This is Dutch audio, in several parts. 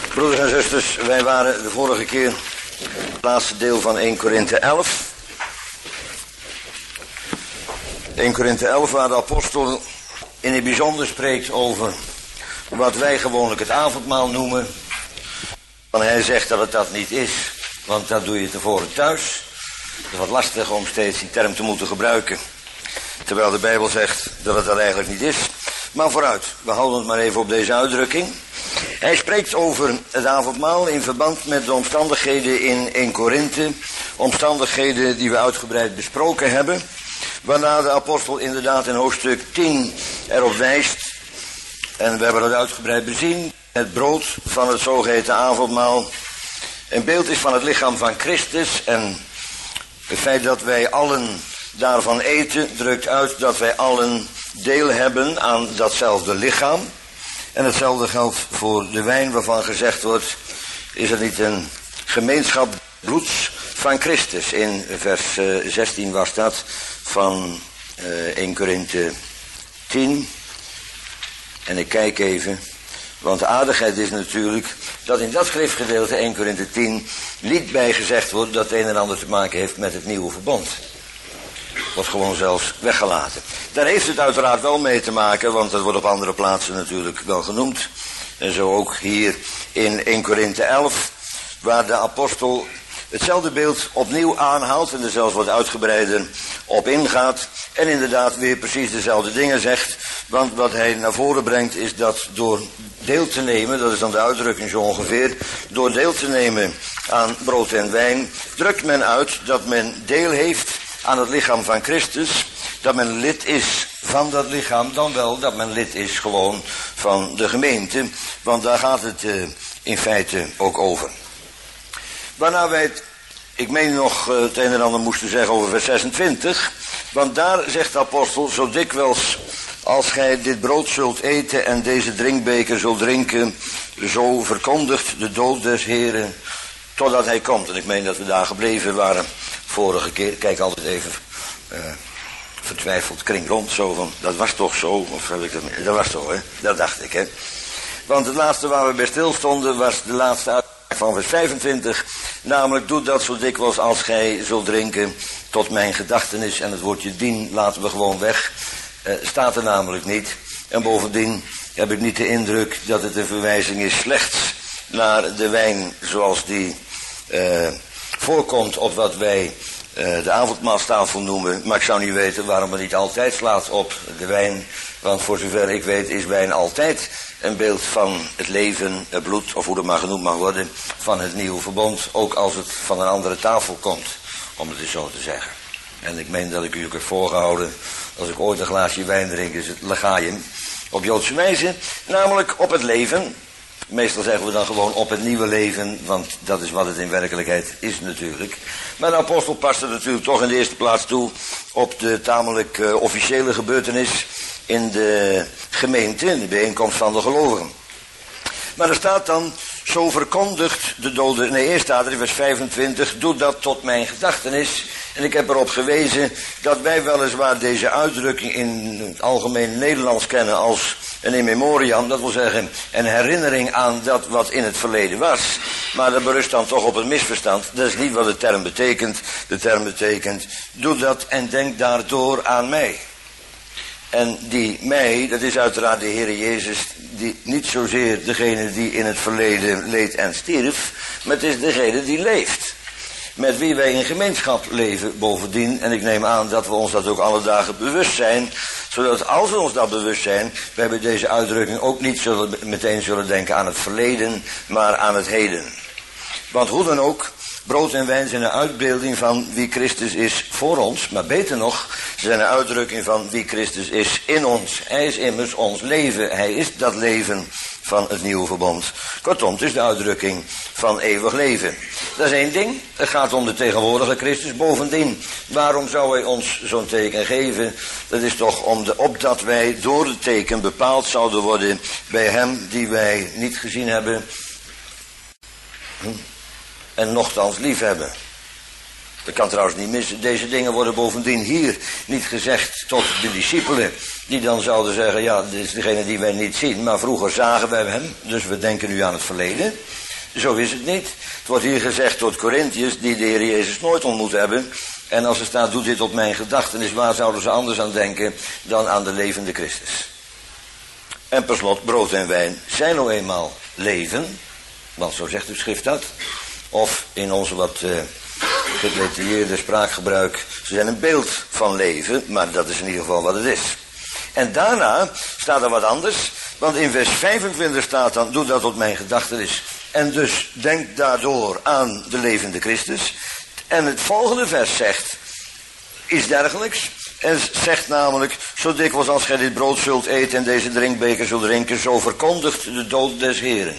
Broeders en zusters, wij waren de vorige keer het laatste deel van 1 Korinthe 11. 1 Korinthe 11, waar de apostel in het bijzonder spreekt over wat wij gewoonlijk het avondmaal noemen. Want hij zegt dat het dat niet is, want dat doe je tevoren thuis. Het is wat lastig om steeds die term te moeten gebruiken, terwijl de Bijbel zegt dat het dat eigenlijk niet is. Maar vooruit, we houden het maar even op deze uitdrukking. Hij spreekt over het avondmaal in verband met de omstandigheden in 1 Korinthe. Omstandigheden die we uitgebreid besproken hebben. Waarna de apostel inderdaad in hoofdstuk 10 erop wijst. En we hebben dat uitgebreid bezien. Het brood van het zogeheten avondmaal een beeld is van het lichaam van Christus. En het feit dat wij allen daarvan eten drukt uit dat wij allen deel hebben aan datzelfde lichaam. En hetzelfde geldt voor de wijn waarvan gezegd wordt, is het niet een gemeenschap bloeds van Christus. In vers 16 was dat van 1 Korinthe 10. En ik kijk even, want de aardigheid is natuurlijk dat in dat schriftgedeelte 1 Korinthe 10 niet bij gezegd wordt dat het een en ander te maken heeft met het nieuwe verbond. Wordt gewoon zelfs weggelaten. Daar heeft het uiteraard wel mee te maken, want dat wordt op andere plaatsen natuurlijk wel genoemd. En zo ook hier in 1 Korinthe 11, waar de apostel hetzelfde beeld opnieuw aanhaalt en er zelfs wat uitgebreider op ingaat. En inderdaad weer precies dezelfde dingen zegt. Want wat hij naar voren brengt is dat door deel te nemen, dat is dan de uitdrukking zo ongeveer, door deel te nemen aan brood en wijn, drukt men uit dat men deel heeft aan het lichaam van Christus, dat men lid is van dat lichaam, dan wel dat men lid is gewoon van de gemeente, want daar gaat het in feite ook over. Waarna wij het, ik meen nog het een en ander moesten zeggen over vers 26, want daar zegt de apostel, zo dikwijls als gij dit brood zult eten en deze drinkbeker zult drinken, zo verkondigt de dood des Heren totdat hij komt. En ik meen dat we daar gebleven waren vorige keer. Kijk altijd even vertwijfeld kring rond, zo van, dat was toch zo? Of heb ik dat was toch, hè? Dat dacht ik, hè? Want het laatste waar we bij stilstonden was de laatste uitspraak van vers 25. Namelijk, doe dat zo dikwijls als gij zult drinken tot mijn gedachtenis. En het woordje dien laten we gewoon weg. Staat er namelijk niet. En bovendien heb ik niet de indruk dat het een verwijzing is slechts naar de wijn zoals die voorkomt op wat wij de avondmaalstafel noemen. Maar ik zou niet weten waarom het niet altijd slaat op de wijn. Want voor zover ik weet is wijn altijd een beeld van het leven, het bloed, of hoe dat maar genoemd mag worden, van het nieuwe verbond. Ook als het van een andere tafel komt, om het eens zo te zeggen. En ik meen dat ik u ook heb voorgehouden, als ik ooit een glaasje wijn drink, is het legaïum. Op Joodse wijze, namelijk op het leven. Meestal zeggen we dan gewoon op het nieuwe leven, want dat is wat het in werkelijkheid is natuurlijk. Maar de apostel past er natuurlijk toch in de eerste plaats toe op de tamelijk officiële gebeurtenis in de gemeente, in de bijeenkomst van de gelovigen. Maar er staat dan, zo verkondigt de dode, nee eerst staat er in vers 25, doe dat tot mijn gedachtenis. En ik heb erop gewezen dat wij weliswaar deze uitdrukking in het algemeen Nederlands kennen als een in memoriam, dat wil zeggen een herinnering aan dat wat in het verleden was. Maar dat berust dan toch op een misverstand. Dat is niet wat de term betekent. De term betekent, doe dat en denk daardoor aan mij. En die mij, dat is uiteraard de Heere Jezus, die niet zozeer degene die in het verleden leed en stierf, maar het is degene die leeft. Met wie wij in gemeenschap leven bovendien. En ik neem aan dat we ons dat ook alle dagen bewust zijn. Zodat als we ons dat bewust zijn, wij bij deze uitdrukking ook niet meteen zullen denken aan het verleden, maar aan het heden. Want hoe dan ook, brood en wijn zijn een uitbeelding van wie Christus is voor ons. Maar beter nog, ze zijn een uitdrukking van wie Christus is in ons. Hij is immers ons leven. Hij is dat leven van het nieuwe verbond. Kortom, het is de uitdrukking van eeuwig leven. Dat is één ding. Het gaat om de tegenwoordige Christus. Bovendien, waarom zou hij ons zo'n teken geven? Dat is toch opdat wij door het teken bepaald zouden worden bij hem die wij niet gezien hebben en nochtans lief hebben. Dat kan trouwens niet missen. Deze dingen worden bovendien hier niet gezegd tot de discipelen, die dan zouden zeggen, ja, dit is degene die wij niet zien, maar vroeger zagen wij hem, dus we denken nu aan het verleden. Zo is het niet. Het wordt hier gezegd tot Corinthiërs die de Heer Jezus nooit ontmoet hebben. En als er staat, doe dit tot mijn gedachtenis, waar zouden ze anders aan denken dan aan de levende Christus? En per slot, brood en wijn zijn nou eenmaal leven, want zo zegt de schrift dat. Of in onze wat gedetailleerde spraakgebruik, ze zijn een beeld van leven, maar dat is in ieder geval wat het is. En daarna staat er wat anders, want in vers 25 staat dan, doe dat tot mijn gedachtenis. En dus denk daardoor aan de levende Christus. En het volgende vers zegt iets dergelijks. En zegt namelijk, zo dikwijls als gij dit brood zult eten en deze drinkbeker zult drinken, zo verkondigt de dood des Heren.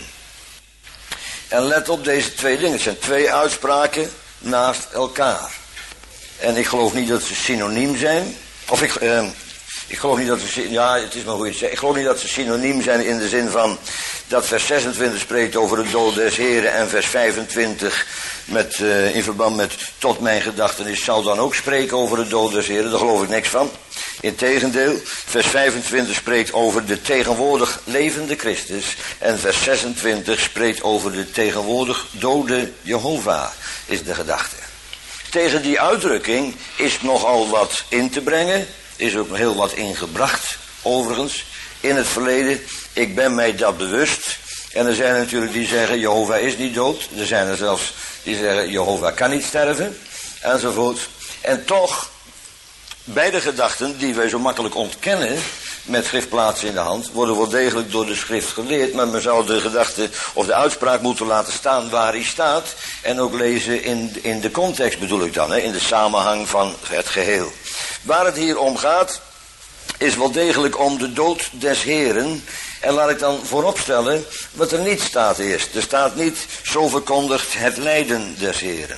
En let op deze twee dingen. Het zijn twee uitspraken naast elkaar. En ik geloof niet dat ze synoniem zijn. Of ik geloof niet dat ze, ja, het is maar hoe je het zegt. Ik geloof niet dat ze synoniem zijn in de zin van dat vers 26 spreekt over de dood des Heren en vers 25 in verband met tot mijn gedachtenis zal dan ook spreken over de dood des Heren. Daar geloof ik niks van. Integendeel, vers 25 spreekt over de tegenwoordig levende Christus en vers 26 spreekt over de tegenwoordig dode Jehovah, is de gedachte. Tegen die uitdrukking is nogal wat in te brengen, is ook heel wat ingebracht, overigens, in het verleden. Ik ben mij dat bewust. En er zijn natuurlijk die zeggen, Jehovah is niet dood. Er zijn er zelfs die zeggen, Jehovah kan niet sterven, enzovoort. En toch, beide gedachten die wij zo makkelijk ontkennen, met schriftplaatsen in de hand, worden wel degelijk door de schrift geleerd, maar men zou de gedachte of de uitspraak moeten laten staan waar hij staat, en ook lezen in de context bedoel ik dan, in de samenhang van het geheel. Waar het hier om gaat, is wel degelijk om de dood des Heren. En laat ik dan vooropstellen wat er niet staat eerst. Er staat niet, zo verkondigt het lijden des Heren.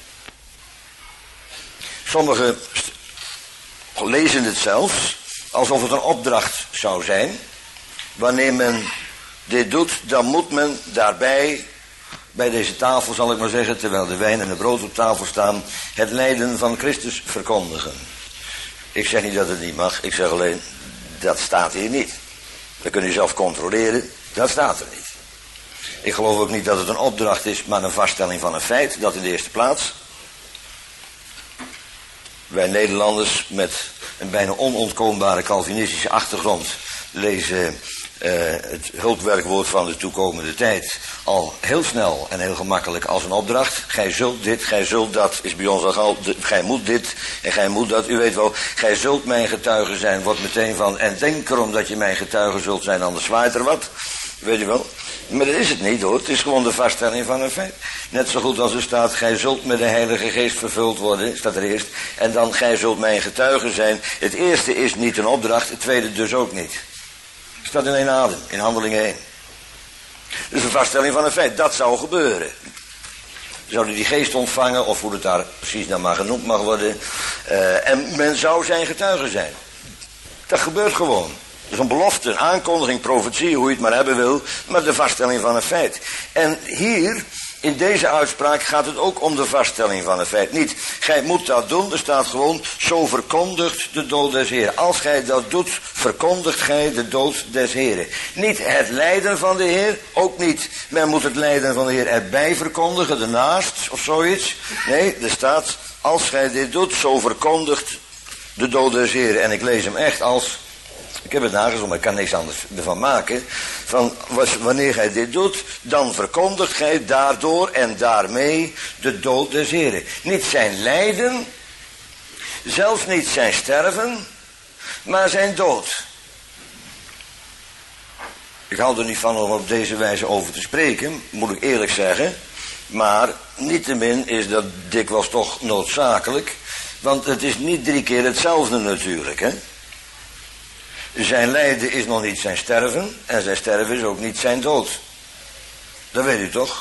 Sommigen lezen het zelfs alsof het een opdracht zou zijn. Wanneer men dit doet, dan moet men daarbij, bij deze tafel zal ik maar zeggen, terwijl de wijn en het brood op tafel staan, het lijden van Christus verkondigen. Ik zeg niet dat het niet mag, ik zeg alleen, dat staat hier niet. Dat kun je zelf controleren, dat staat er niet. Ik geloof ook niet dat het een opdracht is, maar een vaststelling van een feit, dat in de eerste plaats. Wij Nederlanders met een bijna onontkoombare Calvinistische achtergrond lezen het hulpwerkwoord van de toekomende tijd al heel snel en heel gemakkelijk als een opdracht. Gij zult dit, gij zult dat, is bij ons al gauw, gij moet dit en gij moet dat. U weet wel, gij zult mijn getuige zijn, wordt meteen van, en denk erom dat je mijn getuige zult zijn, anders zwaait er wat. Weet je wel. Maar dat is het niet hoor, het is gewoon de vaststelling van een feit. Net zo goed als er staat, gij zult met de Heilige Geest vervuld worden, staat er eerst. En dan, gij zult mijn getuige zijn. Het eerste is niet een opdracht, het tweede dus ook niet. Het staat in één adem, in Handelingen 1. Dus een vaststelling van een feit, dat zou gebeuren. Zouden die geest ontvangen, of hoe het daar precies dan maar genoemd mag worden. En men zou zijn getuige zijn. Dat gebeurt gewoon. Dus een belofte, een aankondiging, profetie, hoe je het maar hebben wil, maar de vaststelling van een feit. En hier, in deze uitspraak, gaat het ook om de vaststelling van een feit. Niet, gij moet dat doen, er staat gewoon, zo verkondigt de dood des Heren. Als gij dat doet, verkondigt gij de dood des Heren. Niet het lijden van de Heer, ook niet, men moet het lijden van de Heer erbij verkondigen, ernaast, of zoiets. Nee, er staat, als gij dit doet, zo verkondigt de dood des Heren. En ik lees hem echt als, ik heb het nagezocht, maar ik kan niks anders ervan maken. Van wanneer gij dit doet, dan verkondigt gij daardoor en daarmee de dood des Heren. Niet zijn lijden, zelfs niet zijn sterven, maar zijn dood. Ik hou er niet van om op deze wijze over te spreken, moet ik eerlijk zeggen. Maar niettemin is dat dikwijls toch noodzakelijk. Want het is niet 3 keer hetzelfde natuurlijk, hè. Zijn lijden is nog niet zijn sterven en zijn sterven is ook niet zijn dood. Dat weet u toch?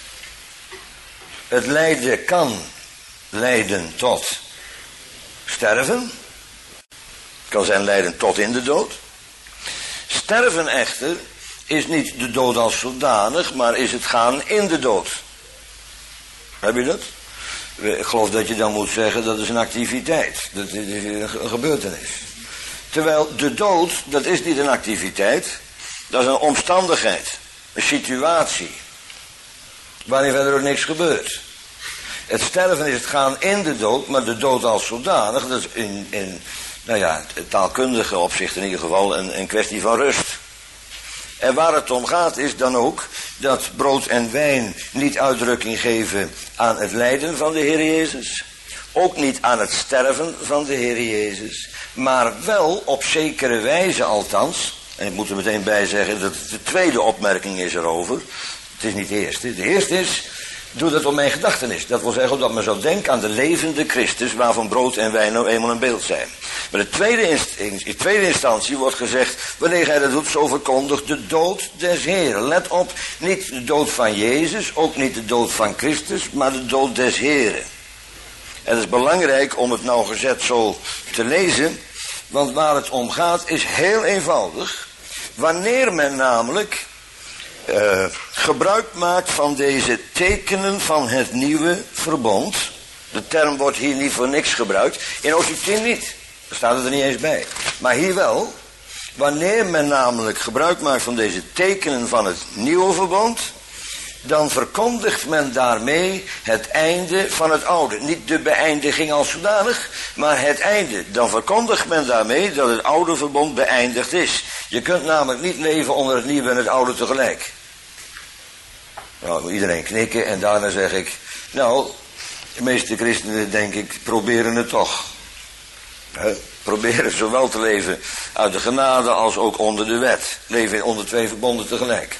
Het lijden kan leiden tot sterven. Het kan zijn lijden tot in de dood. Sterven echter is niet de dood als zodanig, maar is het gaan in de dood. Heb je dat? Ik geloof dat je dan moet zeggen dat is een activiteit. Dat is een gebeurtenis. Terwijl de dood, dat is niet een activiteit. Dat is een omstandigheid. Een situatie. Waarin verder ook niks gebeurt. Het sterven is het gaan in de dood, maar de dood als zodanig, dat is in taalkundige opzicht in ieder geval een kwestie van rust. En waar het om gaat is dan ook dat brood en wijn niet uitdrukking geven aan het lijden van de Heer Jezus. Ook niet aan het sterven van de Heer Jezus. Maar wel op zekere wijze althans. En ik moet er meteen bij zeggen dat de tweede opmerking is erover. Het is niet de eerste. De eerste is, doe dat op mijn gedachtenis. Dat wil zeggen dat men zou denken aan de levende Christus, waarvan brood en wijn nou eenmaal een beeld zijn. Maar in tweede instantie wordt gezegd, wanneer gij dat doet, zo verkondigt de dood des Heren. Let op, niet de dood van Jezus, ook niet de dood van Christus, maar de dood des Heren. En het is belangrijk om het nauwgezet zo te lezen, want waar het om gaat is heel eenvoudig. Wanneer men namelijk gebruik maakt van deze tekenen van het nieuwe verbond. De term wordt hier niet voor niks gebruikt. In hoofdstuk 10 niet. Daar staat het er niet eens bij. Maar hier wel. Wanneer men namelijk gebruik maakt van deze tekenen van het nieuwe verbond, dan verkondigt men daarmee het einde van het oude. Niet de beëindiging als zodanig, maar het einde. Dan verkondigt men daarmee dat het oude verbond beëindigd is. Je kunt namelijk niet leven onder het nieuwe en het oude tegelijk. Nou, iedereen knikken en daarna zeg ik, nou, de meeste christenen denk ik proberen het toch. Proberen zowel te leven uit de genade als ook onder de wet. Leven onder twee verbonden tegelijk.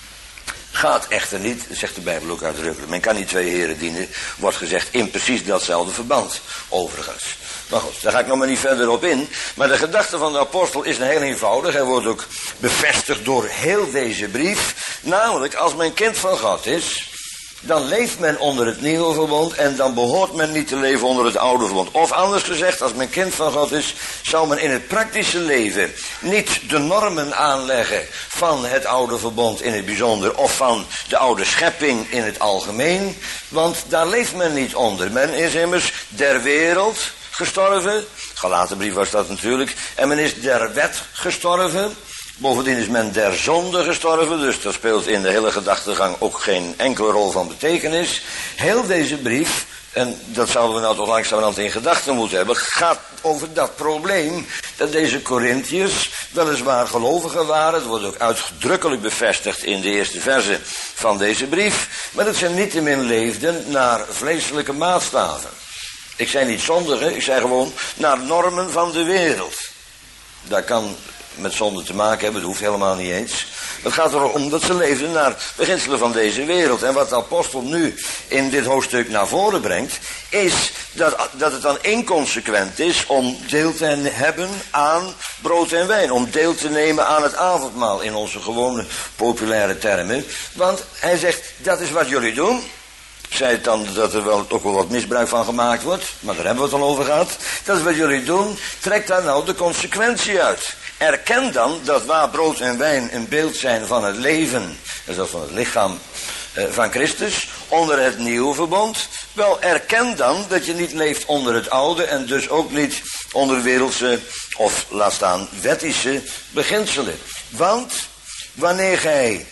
Gaat echter niet, zegt de Bijbel ook uitdrukkelijk. Men kan niet twee heren dienen, wordt gezegd in precies datzelfde verband, overigens. Maar goed, daar ga ik nog maar niet verder op in. Maar de gedachte van de apostel is heel eenvoudig. Hij wordt ook bevestigd door heel deze brief. Namelijk, als men kind van God is, dan leeft men onder het nieuwe verbond en dan behoort men niet te leven onder het oude verbond. Of anders gezegd, als men kind van God is, zou men in het praktische leven niet de normen aanleggen van het oude verbond in het bijzonder of van de oude schepping in het algemeen, want daar leeft men niet onder. Men is immers der wereld gestorven, Galatenbrief was dat natuurlijk, en men is der wet gestorven. Bovendien is men der zonde gestorven, dus dat speelt in de hele gedachtegang ook geen enkele rol van betekenis. Heel deze brief, en dat zouden we nou toch langzamerhand in gedachten moeten hebben, gaat over dat probleem dat deze Corinthiërs weliswaar gelovigen waren. Het wordt ook uitdrukkelijk bevestigd in de eerste verse van deze brief, maar dat ze niettemin leefden naar vleeselijke maatstaven. Ik zei niet zondigen, ik zei gewoon naar normen van de wereld. Daar kan met zonde te maken hebben, dat hoeft helemaal niet eens. Het gaat erom dat ze leefden naar beginselen van deze wereld. En wat de apostel nu in dit hoofdstuk naar voren brengt, is dat het dan inconsequent is om deel te hebben aan brood en wijn. Om deel te nemen aan het avondmaal in onze gewone populaire termen. Want hij zegt, dat is wat jullie doen. Ik zei het dan dat er wel ook wel wat misbruik van gemaakt wordt, maar daar hebben we het al over gehad. Dat is wat jullie doen, trek daar nou de consequentie uit. Erken dan dat waar brood en wijn een beeld zijn van het leven, dus dat van het lichaam van Christus, onder het nieuwe verbond, wel erken dan dat je niet leeft onder het oude en dus ook niet onder wereldse of laat staan wettische beginselen. Want wanneer gij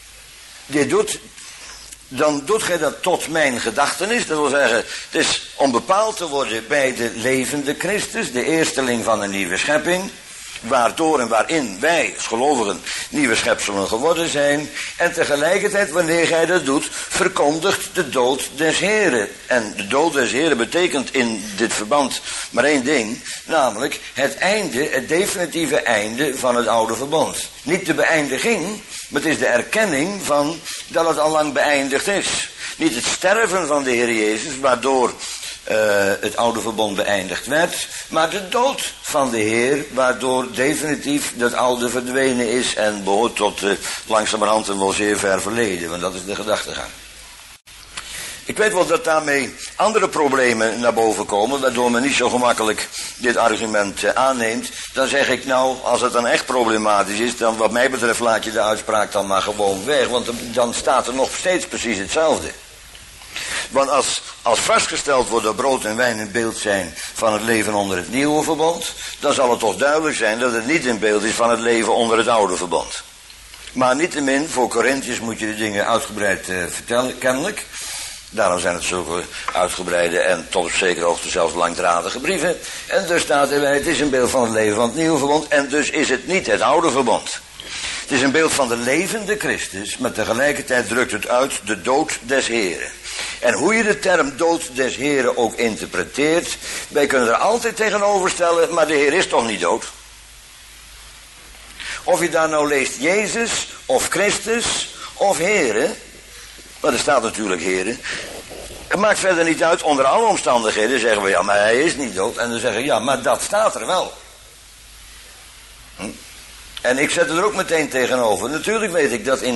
dit doet, dan doet gij dat tot mijn gedachtenis. Dat wil zeggen, het is om bepaald te worden bij de levende Christus, de eersteling van een nieuwe schepping, waardoor en waarin wij als gelovigen nieuwe schepselen geworden zijn. En tegelijkertijd, wanneer gij dat doet, verkondigt de dood des Heren. En de dood des Heren betekent in dit verband maar één ding, namelijk het einde, het definitieve einde van het oude verbond. Niet de beëindiging, maar het is de erkenning van dat het al lang beëindigd is. Niet het sterven van de Heer Jezus, waardoor het oude verbond beëindigd werd, maar de dood van de Heer, waardoor definitief dat oude verdwenen is en behoort tot langzamerhand een wel zeer ver verleden, want dat is de gedachtegang. Ik weet wel dat daarmee andere problemen naar boven komen, waardoor men niet zo gemakkelijk dit argument aanneemt. Dan zeg ik nou, als het dan echt problematisch is, dan wat mij betreft laat je de uitspraak dan maar gewoon weg, want dan staat er nog steeds precies hetzelfde. Want als vastgesteld wordt dat brood en wijn een beeld zijn van het leven onder het nieuwe verbond, dan zal het toch duidelijk zijn dat het niet een beeld is van het leven onder het oude verbond. Maar niettemin, voor Corinthiërs moet je de dingen uitgebreid vertellen, kennelijk. Daarom zijn het zulke uitgebreide en tot op zekere hoogte zelfs langdradige brieven. En dus staat erbij, het is een beeld van het leven van het nieuwe verbond en dus is het niet het oude verbond. Het is een beeld van de levende Christus, maar tegelijkertijd drukt het uit de dood des Heren. En hoe je de term dood des Heren ook interpreteert, wij kunnen er altijd tegenover stellen, maar de Heer is toch niet dood? Of je daar nou leest Jezus, of Christus, of Heren, maar er staat natuurlijk Heren. Het maakt verder niet uit, onder alle omstandigheden zeggen we, ja, maar hij is niet dood. En dan zeggen we, ja, maar dat staat er wel. En ik zet er ook meteen tegenover. Natuurlijk weet ik dat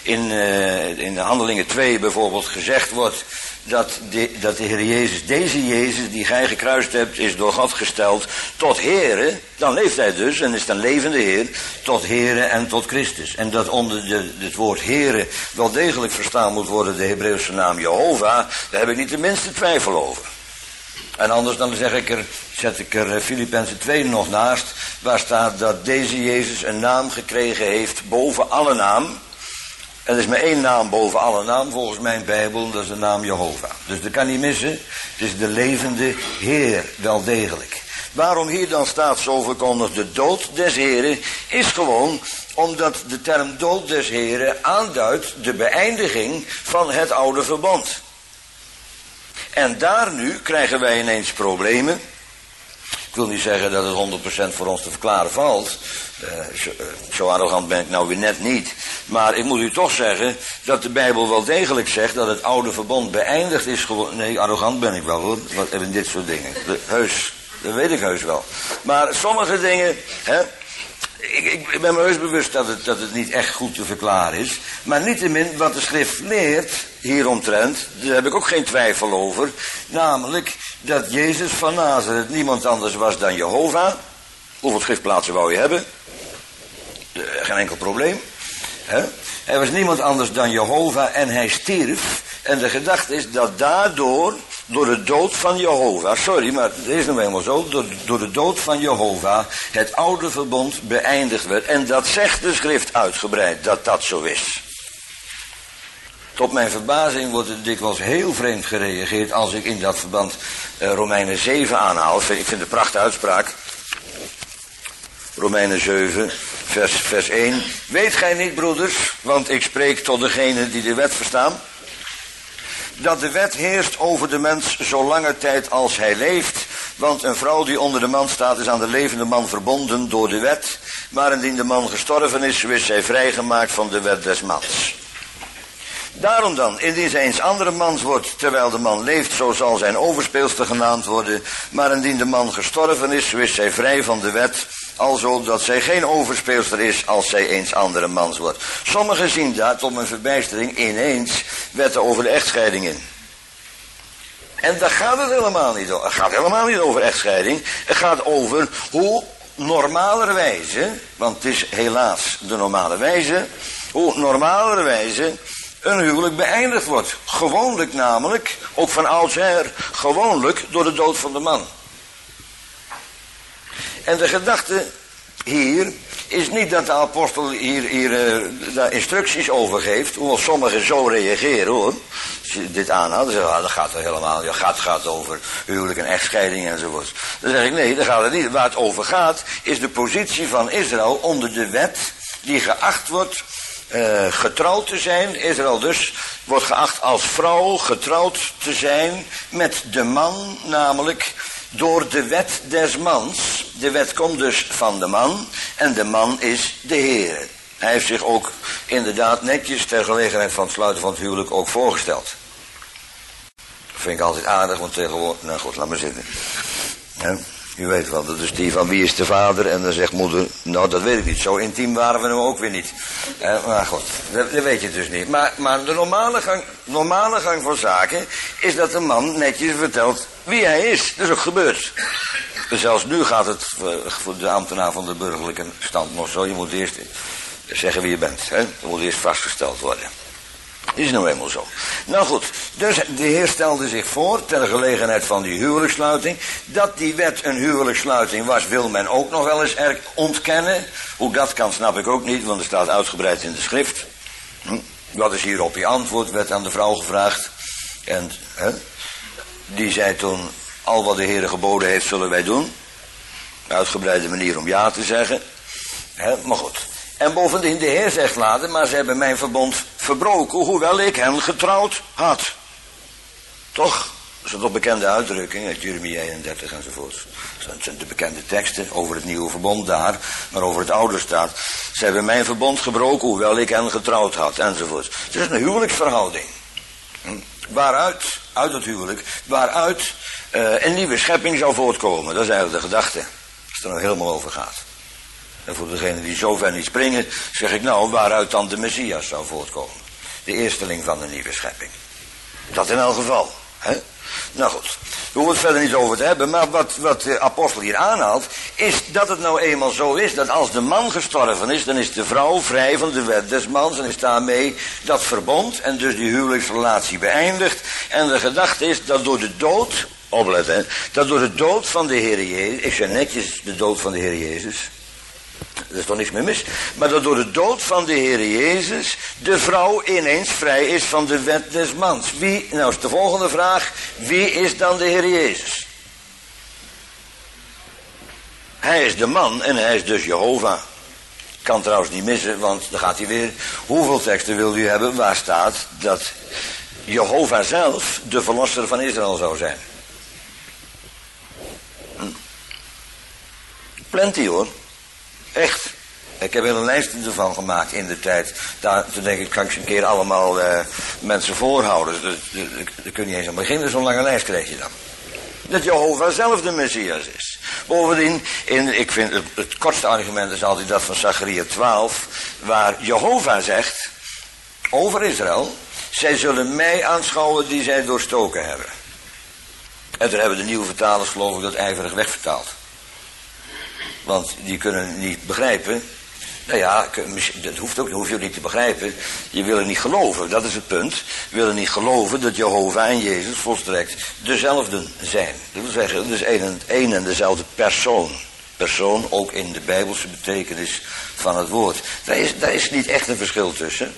in Handelingen 2 bijvoorbeeld gezegd wordt dat de Heer Jezus, deze Jezus die gij gekruist hebt, is door God gesteld tot Heere. Dan leeft hij dus en is een levende Heer tot Heere en tot Christus. En dat onder het woord Heere wel degelijk verstaan moet worden de Hebreeuwse naam Jehovah, daar heb ik niet de minste twijfel over. En anders dan zet ik er Filippenzen 2 nog naast, waar staat dat deze Jezus een naam gekregen heeft boven alle naam. En er is maar één naam boven alle naam volgens mijn Bijbel, dat is de naam Jehovah. Dus dat kan niet missen, het is de levende Heer wel degelijk. Waarom hier dan staat zo verkondigd de dood des Heren, is gewoon omdat de term dood des Heren aanduidt de beëindiging van het oude verbond. En daar nu krijgen wij ineens problemen. Ik wil niet zeggen dat het 100% voor ons te verklaren valt. Zo arrogant ben ik nou weer net niet. Maar ik moet u toch zeggen dat de Bijbel wel degelijk zegt dat het oude verbond beëindigd is geworden. Nee, arrogant ben ik wel hoor. Wat hebben dit soort dingen? Heus, dat weet ik heus wel. Maar sommige dingen, hè. Ik ben me heus bewust dat het niet echt goed te verklaren is. Maar niettemin wat de schrift leert hieromtrent, daar heb ik ook geen twijfel over. Namelijk dat Jezus van Nazareth niemand anders was dan Jehovah. Hoeveel schriftplaatsen wou je hebben? Geen enkel probleem. Hij was niemand anders dan Jehovah en hij stierf. En de gedachte is dat daardoor, door de dood van Jehovah, sorry, maar het is nou eenmaal zo, door de dood van Jehovah het oude verbond beëindigd werd. En dat zegt de schrift uitgebreid, dat dat zo is. Tot mijn verbazing wordt er dikwijls heel vreemd gereageerd als ik in dat verband Romeinen 7 aanhaal. Ik vind het een prachtige uitspraak. Romeinen 7, vers 1. Weet gij niet, broeders, want ik spreek tot degenen die de wet verstaan, dat de wet heerst over de mens zolange tijd als hij leeft. Want een vrouw die onder de man staat is aan de levende man verbonden door de wet. Maar indien de man gestorven is, zo is zij vrijgemaakt van de wet des mans. Daarom dan, indien zij eens andere mans wordt, terwijl de man leeft, zo zal zijn overspeelster genaamd worden. Maar indien de man gestorven is, zo is zij vrij van de wet, alzo dat zij geen overspeelster is als zij eens andere mans wordt. Sommigen zien daar tot mijn verbijstering ineens wetten over de echtscheiding in. En daar gaat het helemaal niet over. Het gaat helemaal niet over echtscheiding. Het gaat over hoe normalerwijze, want het is helaas de normale wijze, hoe normalerwijze een huwelijk beëindigd wordt. Gewoonlijk namelijk, ook van oudsher, gewoonlijk door de dood van de man. En de gedachte hier is niet dat de apostel hier daar instructies over geeft, hoewel sommigen zo reageren hoor. Als je dit aanhaalt, dan zeggen ze, dat gaat er helemaal, gaat over huwelijk en echtscheiding enzovoort. Dan zeg ik, nee, daar gaat het niet. Waar het over gaat, is de positie van Israël onder de wet, die geacht wordt getrouwd te zijn. Israël dus wordt geacht als vrouw getrouwd te zijn met de man, namelijk door de wet des mans. De wet komt dus van de man en de man is de Heer. Hij heeft zich ook inderdaad netjes ter gelegenheid van het sluiten van het huwelijk ook voorgesteld. Dat vind ik altijd aardig, want tegenwoordig, nou goed, laat maar zitten. U weet wel, dat is die van wie is de vader en dan zegt moeder, nou dat weet ik niet, zo intiem waren we nu ook weer niet. Maar goed, dat weet je dus niet. Maar de normale gang van zaken is dat de man netjes vertelt wie hij is. Dat is ook gebeurd. Dus zelfs nu gaat het voor de ambtenaar van de burgerlijke stand nog zo. Je moet eerst zeggen wie je bent. Hè? Dat moet eerst vastgesteld worden. Is nou eenmaal zo. Nou goed, dus de Heer stelde zich voor, ter gelegenheid van die huwelijkssluiting, dat die wet een huwelijkssluiting was, wil men ook nog wel eens ontkennen. Hoe dat kan, snap ik ook niet, want er staat uitgebreid in de schrift. Wat is hierop je antwoord, werd aan de vrouw gevraagd. En die zei toen, al wat de Heer geboden heeft, zullen wij doen. Uitgebreide manier om ja te zeggen. Maar goed. En bovendien, de Heer zegt later, maar ze hebben mijn verbond verbroken, hoewel ik hen getrouwd had. Toch? Dat is toch bekende uitdrukking uit Jeremia 31 enzovoort. Dat zijn de bekende teksten over het nieuwe verbond daar, maar over het oude staat. Ze hebben mijn verbond gebroken, hoewel ik hen getrouwd had, enzovoort. Het is een huwelijksverhouding. Waaruit, uit het huwelijk, waaruit een nieuwe schepping zou voortkomen. Dat is eigenlijk de gedachte, als het er nou helemaal over gaat. En voor degenen die zo ver niet springen, zeg ik nou, waaruit dan de Messias zou voortkomen. De eersteling van de nieuwe schepping. Dat in elk geval. Hè? Nou goed, we hoeven het verder niet over te hebben, maar wat de apostel hier aanhaalt, is dat het nou eenmaal zo is, dat als de man gestorven is, dan is de vrouw vrij van de wet des mans en is daarmee dat verbond en dus die huwelijksrelatie beëindigd. En de gedachte is dat door de dood, opletten, dat door de dood van de Heer Jezus, ik zeg netjes de dood van de Heer Jezus, er is toch niks meer mis. Maar dat door de dood van de Heer Jezus de vrouw ineens vrij is van de wet des mans. Wie, nou is de volgende vraag, wie is dan de Heer Jezus? Hij is de man en hij is dus Jehovah. Kan trouwens niet missen, want dan gaat hij weer. Hoeveel teksten wil u hebben waar staat dat Jehovah zelf de verlosser van Israël zou zijn? Plenty hoor. Echt. Ik heb hele lijsten ervan gemaakt in de tijd. Toen denk ik, kan ik ze een keer allemaal mensen voorhouden. Daar kun je niet eens aan beginnen, zo'n lange lijst krijg je dan. Dat Jehovah zelf de Messias is. Bovendien, ik vind het kortste argument is altijd dat van Zacharia 12, waar Jehovah zegt over Israël, zij zullen mij aanschouwen die zij doorstoken hebben. En toen hebben de nieuwe vertalers geloof ik dat ijverig wegvertaald. Want die kunnen niet begrijpen. Nou ja, dat hoef je niet te begrijpen. Je wil er niet geloven, dat is het punt. Je wil er niet geloven dat Jehovah en Jezus volstrekt dezelfde zijn. Dat wil zeggen, het is één en dezelfde persoon. Persoon, ook in de Bijbelse betekenis van het woord. Daar is niet echt een verschil tussen.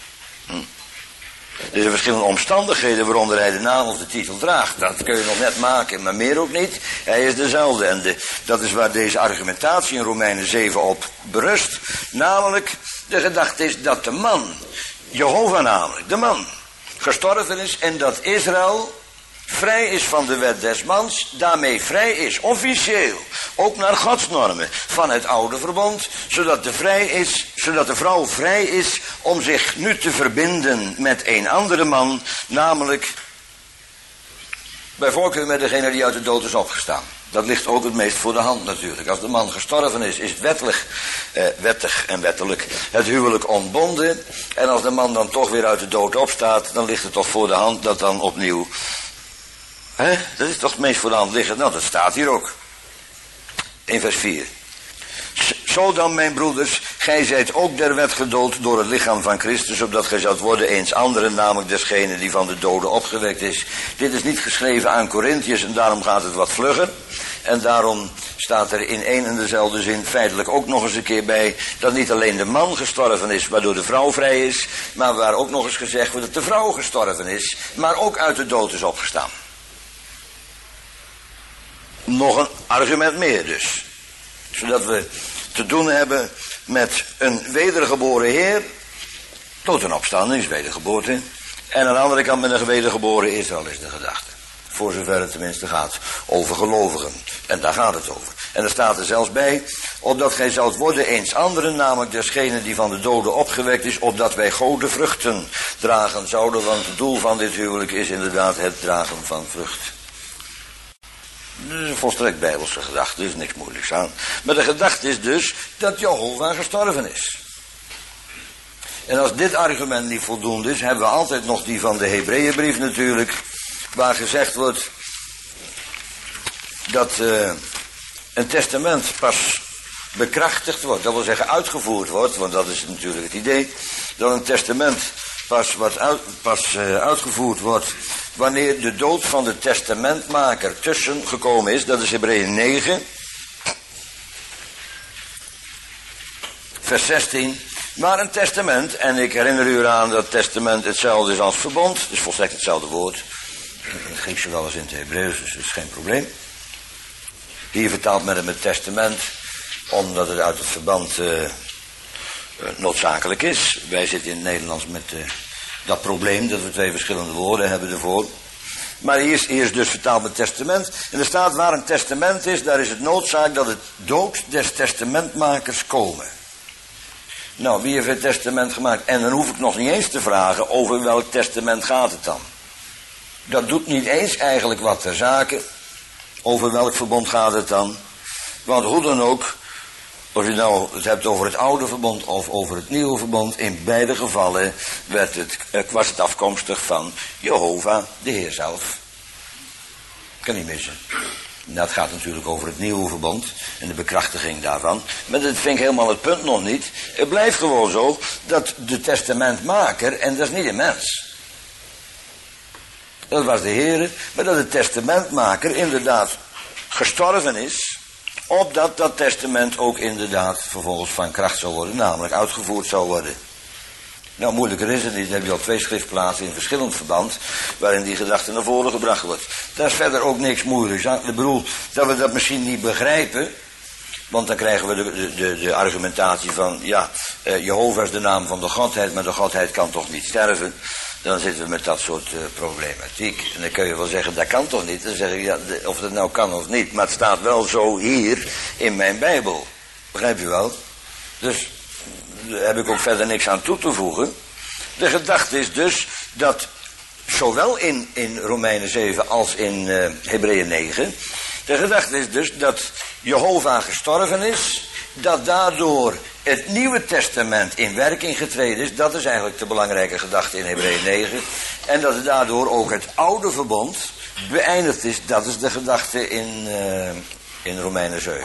Er zijn verschillende omstandigheden waaronder hij de naam of de titel draagt. Dat kun je nog net maken, maar meer ook niet. Hij is dezelfde. En dat is waar deze argumentatie in Romeinen 7 op berust. Namelijk, de gedachte is dat de man, Jehovah namelijk, de man, gestorven is en dat Israël vrij is van de wet des mans, daarmee vrij is, officieel, ook naar Gods normen, van het oude verbond, zodat de vrouw vrij is om zich nu te verbinden met een andere man, namelijk bij voorkeur met degene die uit de dood is opgestaan. Dat ligt ook het meest voor de hand natuurlijk. Als de man gestorven is het wettig en wettelijk het huwelijk ontbonden. En als de man dan toch weer uit de dood opstaat, dan ligt het toch voor de hand dat dan opnieuw. Dat is toch het meest voor de hand liggend. Nou, dat staat hier ook. In vers 4. Zo dan, mijn broeders, gij zijt ook der wet gedood door het lichaam van Christus, opdat gij zoudt worden eens anderen, namelijk desgene die van de doden opgewekt is. Dit is niet geschreven aan Korintiërs en daarom gaat het wat vlugger. En daarom staat er in één en dezelfde zin feitelijk ook nog eens een keer bij dat niet alleen de man gestorven is, waardoor de vrouw vrij is, maar waar ook nog eens gezegd wordt dat de vrouw gestorven is, maar ook uit de dood is opgestaan. Nog een argument meer dus. Zodat we te doen hebben met een wedergeboren Heer, tot een opstanding is wedergeboorte. En aan de andere kant met een wedergeboren Israël is de gedachte. Voor zover het tenminste gaat over gelovigen. En daar gaat het over. En er staat er zelfs bij, opdat gij zoudt worden eens anderen, namelijk desgene die van de doden opgewekt is, opdat wij goede vruchten dragen zouden. Want het doel van dit huwelijk is inderdaad het dragen van vrucht. Dat is een volstrekt bijbelse gedachte, er is niks moeilijks aan. Maar de gedachte is dus dat Jehovah gestorven is. En als dit argument niet voldoende is, hebben we altijd nog die van de Hebreeënbrief natuurlijk, waar gezegd wordt dat een testament pas bekrachtigd wordt, dat wil zeggen uitgevoerd wordt, want dat is natuurlijk het idee, dat een testament pas uitgevoerd wordt wanneer de dood van de testamentmaker tussengekomen is. Dat is Hebreeën 9, vers 16. Maar een testament, en ik herinner u eraan dat testament hetzelfde is als verbond. Het is volstrekt hetzelfde woord. In het Grieks zowel als in het Hebreeuws, dus dat is geen probleem. Hier vertaalt men het met testament, omdat het uit het verband noodzakelijk is. Wij zitten in het Nederlands met dat probleem, dat we twee verschillende woorden hebben ervoor. Maar hier is dus vertaald met testament. En er staat waar een testament is, daar is het noodzaak dat het dood des testamentmakers komen. Nou, wie heeft het testament gemaakt? En dan hoef ik nog niet eens te vragen over welk testament gaat het dan. Dat doet niet eens eigenlijk wat ter zake. Over welk verbond gaat het dan? Want hoe dan ook, of je nou het hebt over het oude verbond of over het nieuwe verbond, in beide gevallen was het afkomstig van Jehovah, de Heer zelf. Kan niet missen. Dat gaat natuurlijk over het nieuwe verbond en de bekrachtiging daarvan. Maar dat vind ik helemaal het punt nog niet. Het blijft gewoon zo dat de testamentmaker, en dat is niet een mens. Dat was de Heer, maar dat de testamentmaker inderdaad gestorven is, opdat dat testament ook inderdaad vervolgens van kracht zou worden, namelijk uitgevoerd zou worden. Nou, moeilijker is het niet. Dan heb je al 2 schriftplaatsen in verschillend verband, waarin die gedachte naar voren gebracht wordt. Daar is verder ook niks moeilijks aan. Ik bedoel, dat we dat misschien niet begrijpen, want dan krijgen we de argumentatie van, ja, Jehovah is de naam van de Godheid, maar de Godheid kan toch niet sterven. Dan zitten we met dat soort problematiek. En dan kun je wel zeggen, dat kan toch niet? Dan zeg ik, ja, of dat nou kan of niet. Maar het staat wel zo hier in mijn Bijbel. Begrijp je wel? Dus daar heb ik ook verder niks aan toe te voegen. De gedachte is dus dat zowel in Romeinen 7 als in Hebreeën 9... de gedachte is dus dat Jehovah gestorven is, dat daardoor het Nieuwe Testament in werking getreden is. Dat is eigenlijk de belangrijke gedachte in Hebreeën 9. En dat daardoor ook het oude verbond beëindigd is. Dat is de gedachte in Romeinen 7.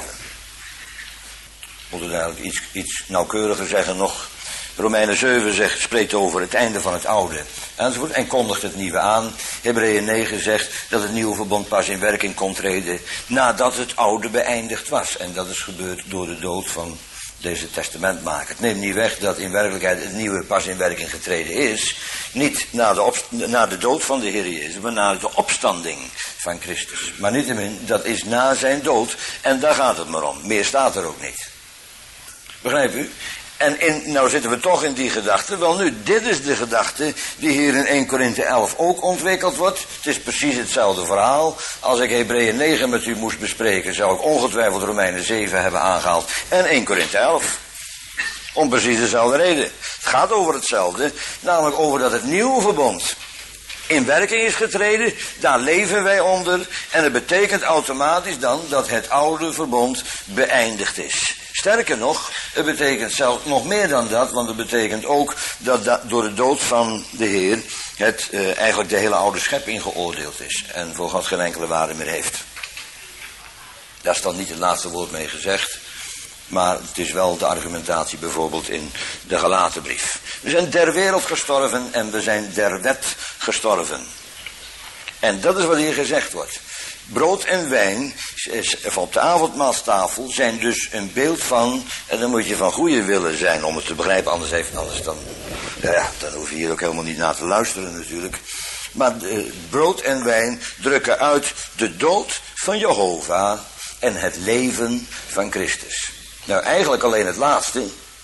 Moet het eigenlijk iets nauwkeuriger zeggen nog. Romeinen 7 spreekt over het einde van het oude enzovoort en kondigt het nieuwe aan. Hebreeën 9 zegt dat het nieuwe verbond pas in werking kon treden nadat het oude beëindigd was. En dat is gebeurd door de dood van deze testamentmaker. Het neemt niet weg dat in werkelijkheid het nieuwe pas in werking getreden is. Niet na de dood van de Heer Jezus, maar na de opstanding van Christus. Maar niettemin, dat is na zijn dood en daar gaat het maar om. Meer staat er ook niet. Begrijp u? En nou zitten we toch in die gedachte. Wel nu, dit is de gedachte die hier in 1 Korinthe 11 ook ontwikkeld wordt. Het is precies hetzelfde verhaal. Als ik Hebreeën 9 met u moest bespreken, zou ik ongetwijfeld Romeinen 7 hebben aangehaald. En 1 Korinthe 11. Om precies dezelfde reden. Het gaat over hetzelfde. Namelijk over dat het nieuwe verbond in werking is getreden. Daar leven wij onder. En het betekent automatisch dan dat het oude verbond beëindigd is. Sterker nog, het betekent zelfs nog meer dan dat, want het betekent ook dat door de dood van de Heer eigenlijk de hele oude schepping geoordeeld is en voor God geen enkele waarde meer heeft. Daar is dan niet het laatste woord mee gezegd, maar het is wel de argumentatie bijvoorbeeld in de Galatenbrief. We zijn der wereld gestorven en we zijn der wet gestorven. En dat is wat hier gezegd wordt. Brood en wijn op de avondmaalstafel zijn dus een beeld van, en dan moet je van goede willen zijn om het te begrijpen, anders dan hoef je hier ook helemaal niet naar te luisteren natuurlijk. Maar brood en wijn drukken uit de dood van Jehovah en het leven van Christus. Nou, eigenlijk alleen het laatste,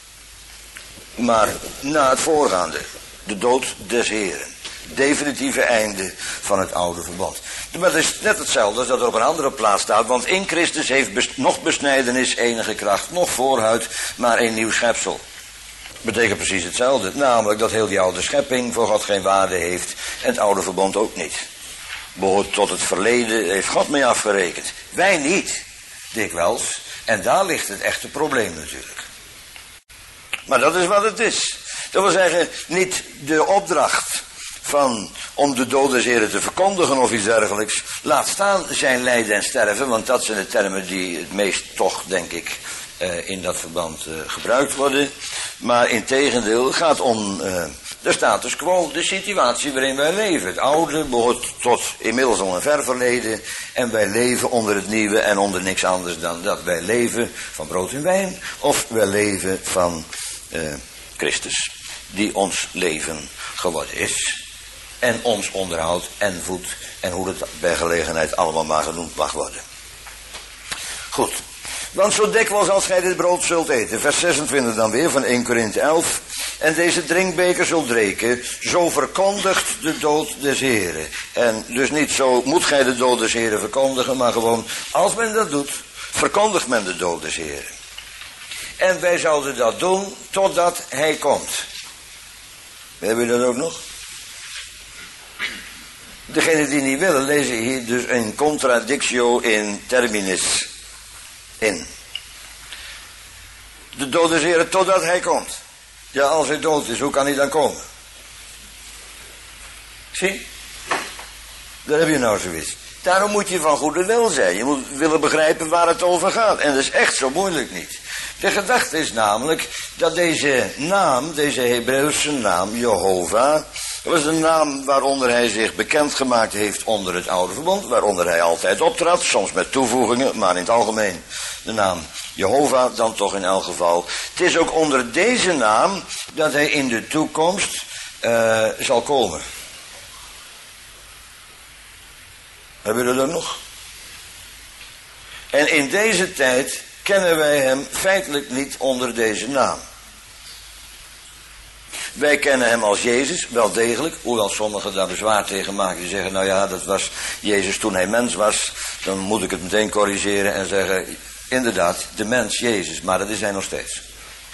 maar na het voorgaande, de dood des Heren. Definitieve einde van het oude verbond. Maar het is net hetzelfde als dat er op een andere plaats staat. Want in Christus heeft nog besnijdenis enige kracht, nog voorhuid, maar een nieuw schepsel. Betekent precies hetzelfde. Namelijk dat heel die oude schepping voor God geen waarde heeft. En het oude verbond ook niet. Behoort tot het verleden, heeft God mee afgerekend. Wij niet, dikwijls. En daar ligt het echte probleem natuurlijk. Maar dat is wat het is. Dat wil zeggen, niet de opdracht om de dood des Heren te verkondigen of iets dergelijks. Laat staan zijn lijden en sterven, want dat zijn de termen die het meest toch, denk ik, in dat verband gebruikt worden. Maar integendeel, het gaat om de status quo, de situatie waarin wij leven. Het oude behoort tot inmiddels al een ver verleden. En wij leven onder het nieuwe en onder niks anders dan dat. Wij leven van brood en wijn. Of wij leven van Christus. Die ons leven geworden is. En ons onderhoudt en voedt. En hoe het bij gelegenheid allemaal maar genoemd mag worden. Goed. Want zo dikwijls als gij dit brood zult eten. Vers 26 dan weer van 1 Korinthe 11. En deze drinkbeker zult drinken. Zo verkondigt de dood des Heren. En dus niet zo moet gij de dood des Heren verkondigen. Maar gewoon als men dat doet. Verkondigt men de dood des Heren. En wij zouden dat doen totdat hij komt. Hebben we dat ook nog? Degenen die niet willen lezen hier dus een contradictio in terminis in. De dood des Heren totdat hij komt. Ja, als hij dood is, hoe kan hij dan komen? Zie? Daar heb je nou zoiets. Daarom moet je van goede wil zijn. Je moet willen begrijpen waar het over gaat. En dat is echt zo moeilijk niet. De gedachte is namelijk dat deze naam, deze Hebreeuwse naam, Jehovah, dat was de naam waaronder hij zich bekendgemaakt heeft onder het oude verbond, waaronder hij altijd optrad, soms met toevoegingen, maar in het algemeen de naam Jehovah dan toch in elk geval. Het is ook onder deze naam dat hij in de toekomst zal komen. Hebben we dat ook nog? En in deze tijd kennen wij hem feitelijk niet onder deze naam. Wij kennen hem als Jezus, wel degelijk, hoewel sommigen daar bezwaar tegen maken. Die zeggen, nou ja, dat was Jezus toen hij mens was. Dan moet ik het meteen corrigeren en zeggen, inderdaad, de mens Jezus, maar dat is hij nog steeds.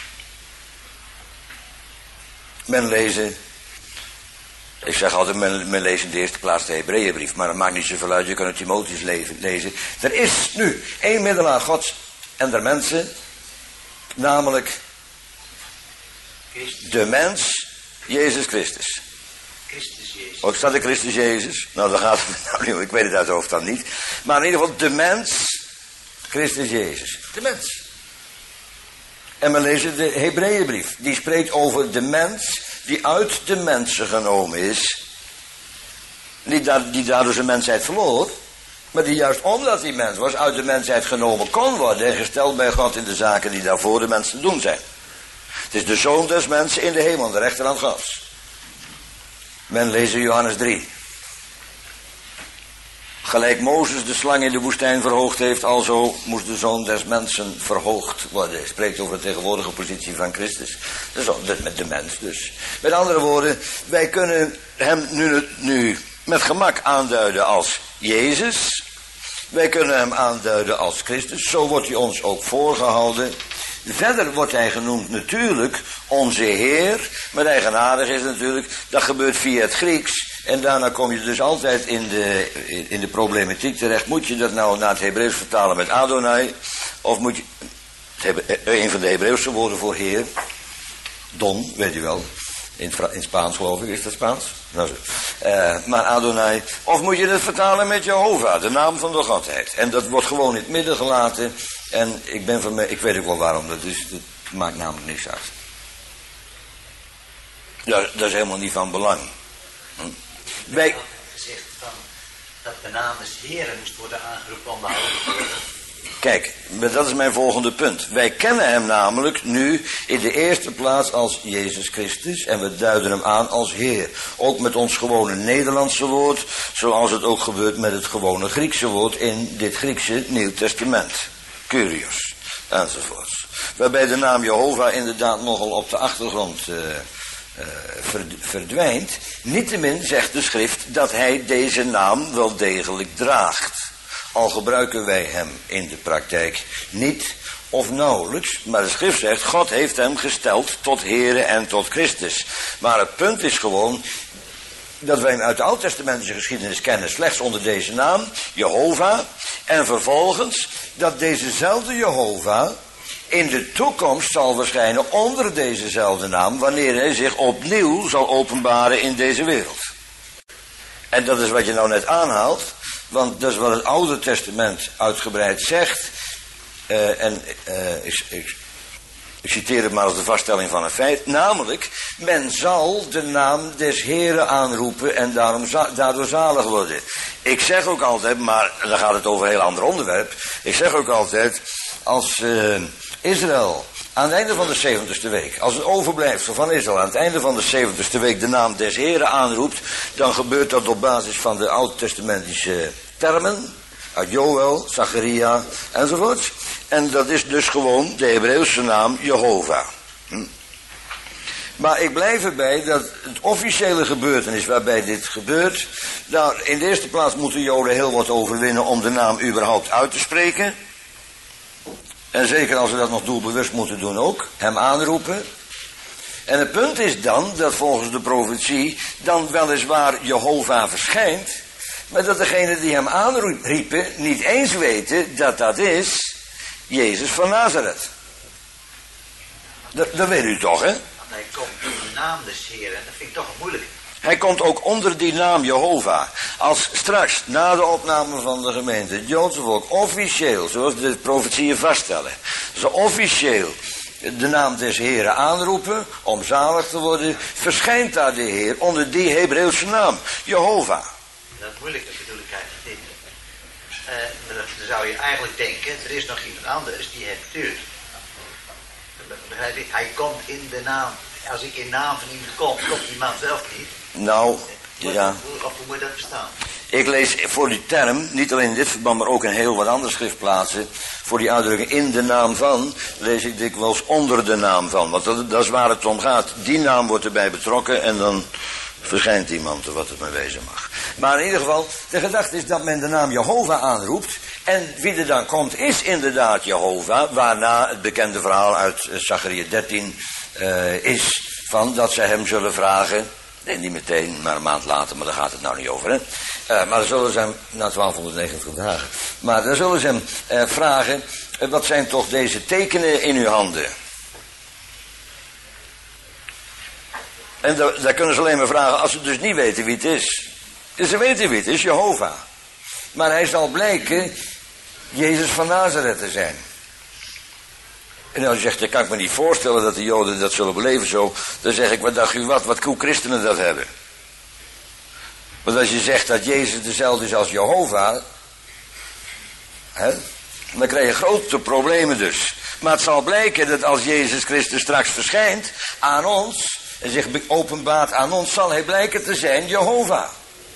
Men lezen, ik zeg altijd, men leest in de eerste plaats de Hebreeënbrief, maar dat maakt niet zoveel uit, je kan het Timotheus lezen. Er is nu één middelaar Gods en der mensen, namelijk de mens, Jezus Christus. Christus Jezus. Ook staat er Christus Jezus? Nou, dan gaat het nou niet, ik weet het uit het hoofd dan niet. Maar in ieder geval, de mens, Christus Jezus. De mens. En we lezen de Hebreeënbrief. Die spreekt over de mens die uit de mensen genomen is. Die daardoor zijn mensheid verloor. Maar die juist omdat hij mens was, uit de mensheid genomen kon worden. En gesteld bij God in de zaken die daarvoor de mensen te doen zijn. Het is de zoon des mensen in de hemel, aan de rechterhand Gods. Men lezen Johannes 3. Gelijk Mozes de slang in de woestijn verhoogd heeft, alzo moest de zoon des mensen verhoogd worden. Hij spreekt over de tegenwoordige positie van Christus. Dat met de mens dus. Met andere woorden, wij kunnen hem nu met gemak aanduiden als Jezus. Wij kunnen hem aanduiden als Christus. Zo wordt hij ons ook voorgehouden. Verder wordt hij genoemd natuurlijk onze Heer. Maar eigenaardig is natuurlijk, dat gebeurt via het Grieks. En daarna kom je dus altijd in de problematiek terecht. Moet je dat nou naar het Hebreeuws vertalen met Adonai? Of moet je, een van de Hebreeuwse woorden voor Heer, Don, weet je wel. In Spaans geloof ik, is dat Spaans? Nou, maar Adonai. Of moet je het vertalen met Jehovah, de naam van de Godheid. En dat wordt gewoon in het midden gelaten. En ik weet ook wel waarom dat is. Dat maakt namelijk niks uit. Dat is helemaal niet van belang. Wij hadden gezegd dat de naam des Heren moest worden aangeroepen om behouden te worden. Kijk, dat is mijn volgende punt. Wij kennen hem namelijk nu in de eerste plaats als Jezus Christus. En we duiden hem aan als Heer. Ook met ons gewone Nederlandse woord. Zoals het ook gebeurt met het gewone Griekse woord in dit Griekse Nieuw Testament. Kyrios, enzovoorts. Waarbij de naam Jehovah inderdaad nogal op de achtergrond verdwijnt. Niettemin zegt de schrift dat hij deze naam wel degelijk draagt. Al gebruiken wij hem in de praktijk niet of nauwelijks. Maar de schrift zegt, God heeft hem gesteld tot Here en tot Christus. Maar het punt is gewoon dat wij hem uit de Oud-testamentische geschiedenis kennen slechts onder deze naam, Jehovah. En vervolgens dat dezezelfde Jehovah in de toekomst zal verschijnen onder dezezelfde naam, wanneer hij zich opnieuw zal openbaren in deze wereld. En dat is wat je nou net aanhaalt, want dat is wat het Oude Testament uitgebreid zegt. Ik Ik citeer het maar als de vaststelling van een feit. Namelijk, men zal de naam des Heren aanroepen en daardoor zalig worden. Ik zeg ook altijd, maar dan gaat het over een heel ander onderwerp. Ik zeg ook altijd, als Israël aan het einde van de 70ste week, als het overblijfsel van Israël aan het einde van de 70ste week de naam des Heren aanroept, dan gebeurt dat op basis van de oud-testamentische termen, uit Joël, Zacharia enzovoort. En dat is dus gewoon de Hebreeuwse naam Jehovah. Maar ik blijf erbij dat het officiële gebeurtenis waarbij dit gebeurt, nou, in de eerste plaats moeten Joden heel wat overwinnen om de naam überhaupt uit te spreken. En zeker als we dat nog doelbewust moeten doen ook, hem aanroepen. En het punt is dan, dat volgens de profetie dan weliswaar Jehovah verschijnt, maar dat degenen die hem aanriepen niet eens weten dat dat is Jezus van Nazareth. Dat weet u toch, hè? Hij komt in de naam des Heren, dat vind ik toch moeilijk. Hij komt ook onder die naam Jehovah. Als straks, na de opname van de gemeente, het Joodse volk officieel, zoals de profetieën vaststellen, ze officieel de naam des Heren aanroepen om zalig te worden, verschijnt daar de Heer onder die Hebreeuwse naam, Jehovah. Dat moeilijke bedoel ik eigenlijk niet. Dan zou je eigenlijk denken, er is nog iemand anders die het stuurt. Begrijp je? Hij komt in de naam. Als ik in naam van iemand kom, komt die man zelf niet. Nou, ja. Hoe moet je dat verstaan? Ik lees voor die term, niet alleen in dit verband, maar ook in heel wat andere schriftplaatsen, voor die uitdrukking in de naam van, lees ik dikwijls onder de naam van. Want dat is waar het om gaat. Die naam wordt erbij betrokken en dan verschijnt iemand wat het mee wezen mag. Maar in ieder geval, de gedachte is dat men de naam Jehovah aanroept. En wie er dan komt is inderdaad Jehovah, waarna het bekende verhaal uit Zacharia 13 is van dat zij hem zullen vragen. Nee, niet meteen, maar een maand later, maar daar gaat het nou niet over, hè. Maar dan zullen ze hem, na 1290 dagen, maar dan zullen ze hem vragen, wat zijn toch deze tekenen in uw handen? En daar kunnen ze alleen maar vragen als ze dus niet weten wie het is. Dus ze weten wie het is, Jehovah. Maar hij zal blijken Jezus van Nazareth te zijn. En als je zegt, dat kan ik me niet voorstellen dat de Joden dat zullen beleven zo, dan zeg ik, wat dacht u wat christenen dat hebben? Want als je zegt dat Jezus dezelfde is als Jehovah, hè, dan krijg je grote problemen dus. Maar het zal blijken dat als Jezus Christus straks verschijnt aan ons, en zich openbaart aan ons, zal hij blijken te zijn Jehovah.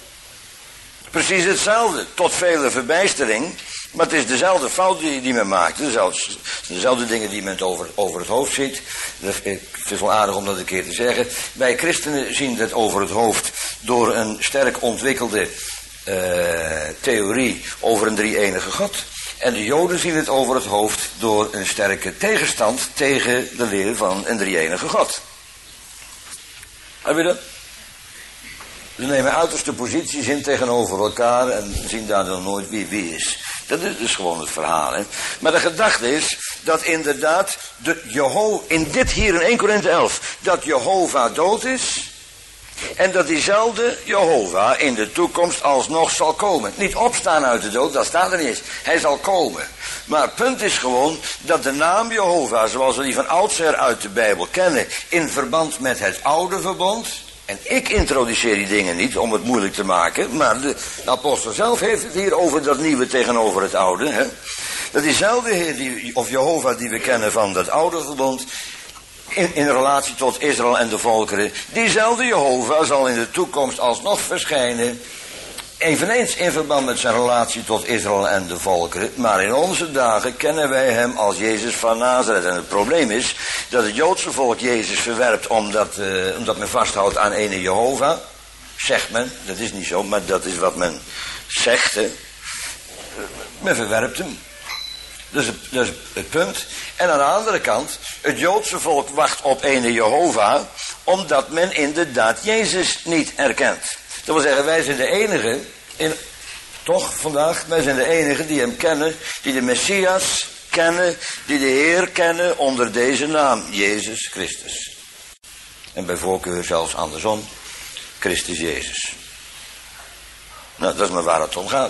Precies hetzelfde, tot vele verbijstering. Maar het is dezelfde fout die men maakt. Dezelfde dingen die men over het hoofd ziet. Het is wel aardig om dat een keer te zeggen. Wij christenen zien het over het hoofd door een sterk ontwikkelde theorie over een drie-enige God. En de Joden zien het over het hoofd door een sterke tegenstand tegen de leer van een drie-enige God. Heb je dat? Ze nemen uiterste posities in tegenover elkaar en zien daar dan nooit wie is. Dat is dus gewoon het verhaal, hè. Maar de gedachte is dat inderdaad in dit hier in 1 Korinthe 11, dat Jehovah dood is en dat diezelfde Jehovah in de toekomst alsnog zal komen. Niet opstaan uit de dood, dat staat er niet eens. Hij zal komen. Maar het punt is gewoon dat de naam Jehovah, zoals we die van oudsher uit de Bijbel kennen, in verband met het oude verbond. En ik introduceer die dingen niet om het moeilijk te maken, maar de apostel zelf heeft het hier over dat nieuwe tegenover het oude. Hè? Dat diezelfde Heer of Jehovah die we kennen van dat oude verbond, in relatie tot Israël en de volkeren, diezelfde Jehovah zal in de toekomst alsnog verschijnen, eveneens in verband met zijn relatie tot Israël en de volkeren, maar in onze dagen kennen wij hem als Jezus van Nazareth. En het probleem is dat het Joodse volk Jezus verwerpt omdat men vasthoudt aan ene Jehovah. Zegt men, dat is niet zo, maar dat is wat men zegt. Hè. Men verwerpt hem. Dat is het punt. En aan de andere kant, het Joodse volk wacht op ene Jehovah, omdat men inderdaad Jezus niet erkent. Dat wil zeggen, wij zijn de enigen, toch vandaag, wij zijn de enigen die hem kennen, die de Messias kennen, die de Heer kennen onder deze naam, Jezus Christus. En bij voorkeur zelfs andersom, Christus Jezus. Nou, dat is maar waar het om gaat.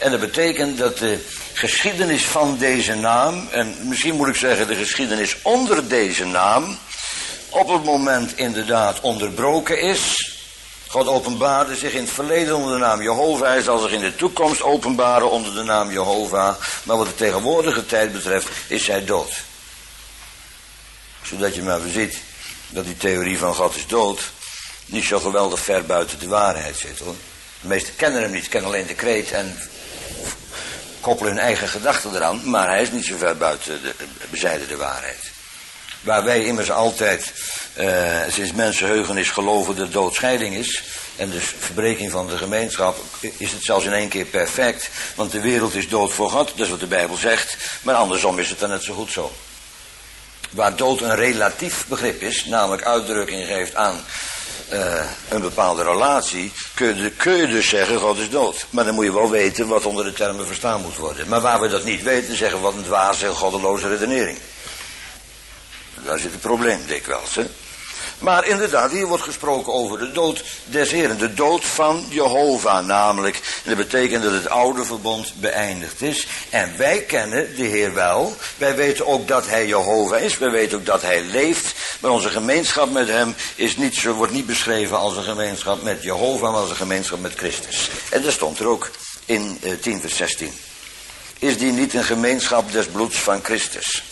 En dat betekent dat de geschiedenis van deze naam, en misschien moet ik zeggen de geschiedenis onder deze naam, op het moment inderdaad onderbroken is. God openbaarde zich in het verleden onder de naam Jehovah. Hij zal zich in de toekomst openbaren onder de naam Jehovah. Maar wat de tegenwoordige tijd betreft is zij dood. Zodat je maar ziet dat die theorie van God is dood niet zo geweldig ver buiten de waarheid zit, hoor. De meesten kennen hem niet, kennen alleen de kreet en koppelen hun eigen gedachten eraan. Maar hij is niet zo ver buiten bezijden de waarheid. Waar wij immers altijd sinds mensenheugenis geloven dat doodscheiding is. En dus verbreking van de gemeenschap is het zelfs in één keer perfect. Want de wereld is dood voor God, dat is wat de Bijbel zegt. Maar andersom is het dan net zo goed zo. Waar dood een relatief begrip is, namelijk uitdrukking geeft aan een bepaalde relatie, kun je dus zeggen God is dood. Maar dan moet je wel weten wat onder de termen verstaan moet worden. Maar waar we dat niet weten, zeggen we wat een dwaze, goddeloze redenering. Daar zit het probleem dikwijls, hè. Maar inderdaad, hier wordt gesproken over de dood des Heren. De dood van Jehovah namelijk. En dat betekent dat het oude verbond beëindigd is. En wij kennen de Heer wel. Wij weten ook dat hij Jehovah is. Wij weten ook dat hij leeft. Maar onze gemeenschap met hem wordt niet beschreven als een gemeenschap met Jehovah, maar als een gemeenschap met Christus. En dat stond er ook in 10 vers 16. Is die niet een gemeenschap des bloeds van Christus?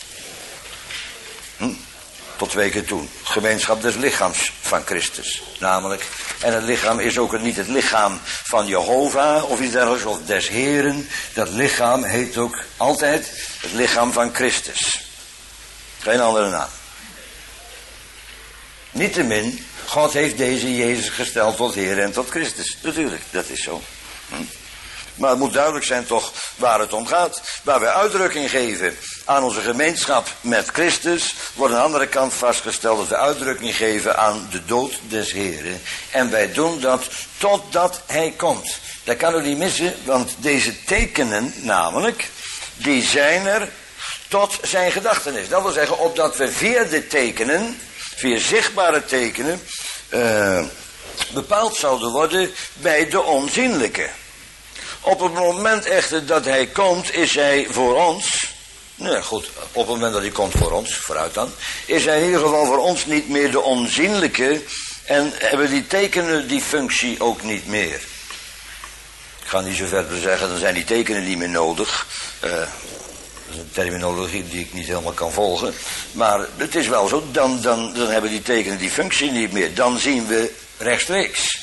Tot 2 keer toe. Gemeenschap des lichaams van Christus. Namelijk. En het lichaam is ook niet het lichaam van Jehovah of iets dergelijks. Of des Heren. Dat lichaam heet ook altijd het lichaam van Christus. Geen andere naam. Niettemin. God heeft deze Jezus gesteld tot Heer en tot Christus. Natuurlijk, dat is zo. Maar het moet duidelijk zijn toch waar het om gaat. Waar wij uitdrukking geven aan onze gemeenschap met Christus, wordt aan de andere kant vastgesteld dat we uitdrukking geven aan de dood des Heren. En wij doen dat totdat hij komt. Dat kan u niet missen, want deze tekenen namelijk, die zijn er tot zijn gedachtenis. Dat wil zeggen, opdat we via de tekenen, via zichtbare tekenen, bepaald zouden worden bij de onzienlijke. Op het moment echter dat hij komt, is hij voor ons. Nee, goed, op het moment dat hij komt voor ons, vooruit dan, is hij in ieder geval voor ons niet meer de onzienlijke. En hebben die tekenen die functie ook niet meer. Ik ga niet zo verder zeggen, dan zijn die tekenen niet meer nodig. Dat is een terminologie die ik niet helemaal kan volgen. Maar het is wel zo, dan hebben die tekenen die functie niet meer. Dan zien we rechtstreeks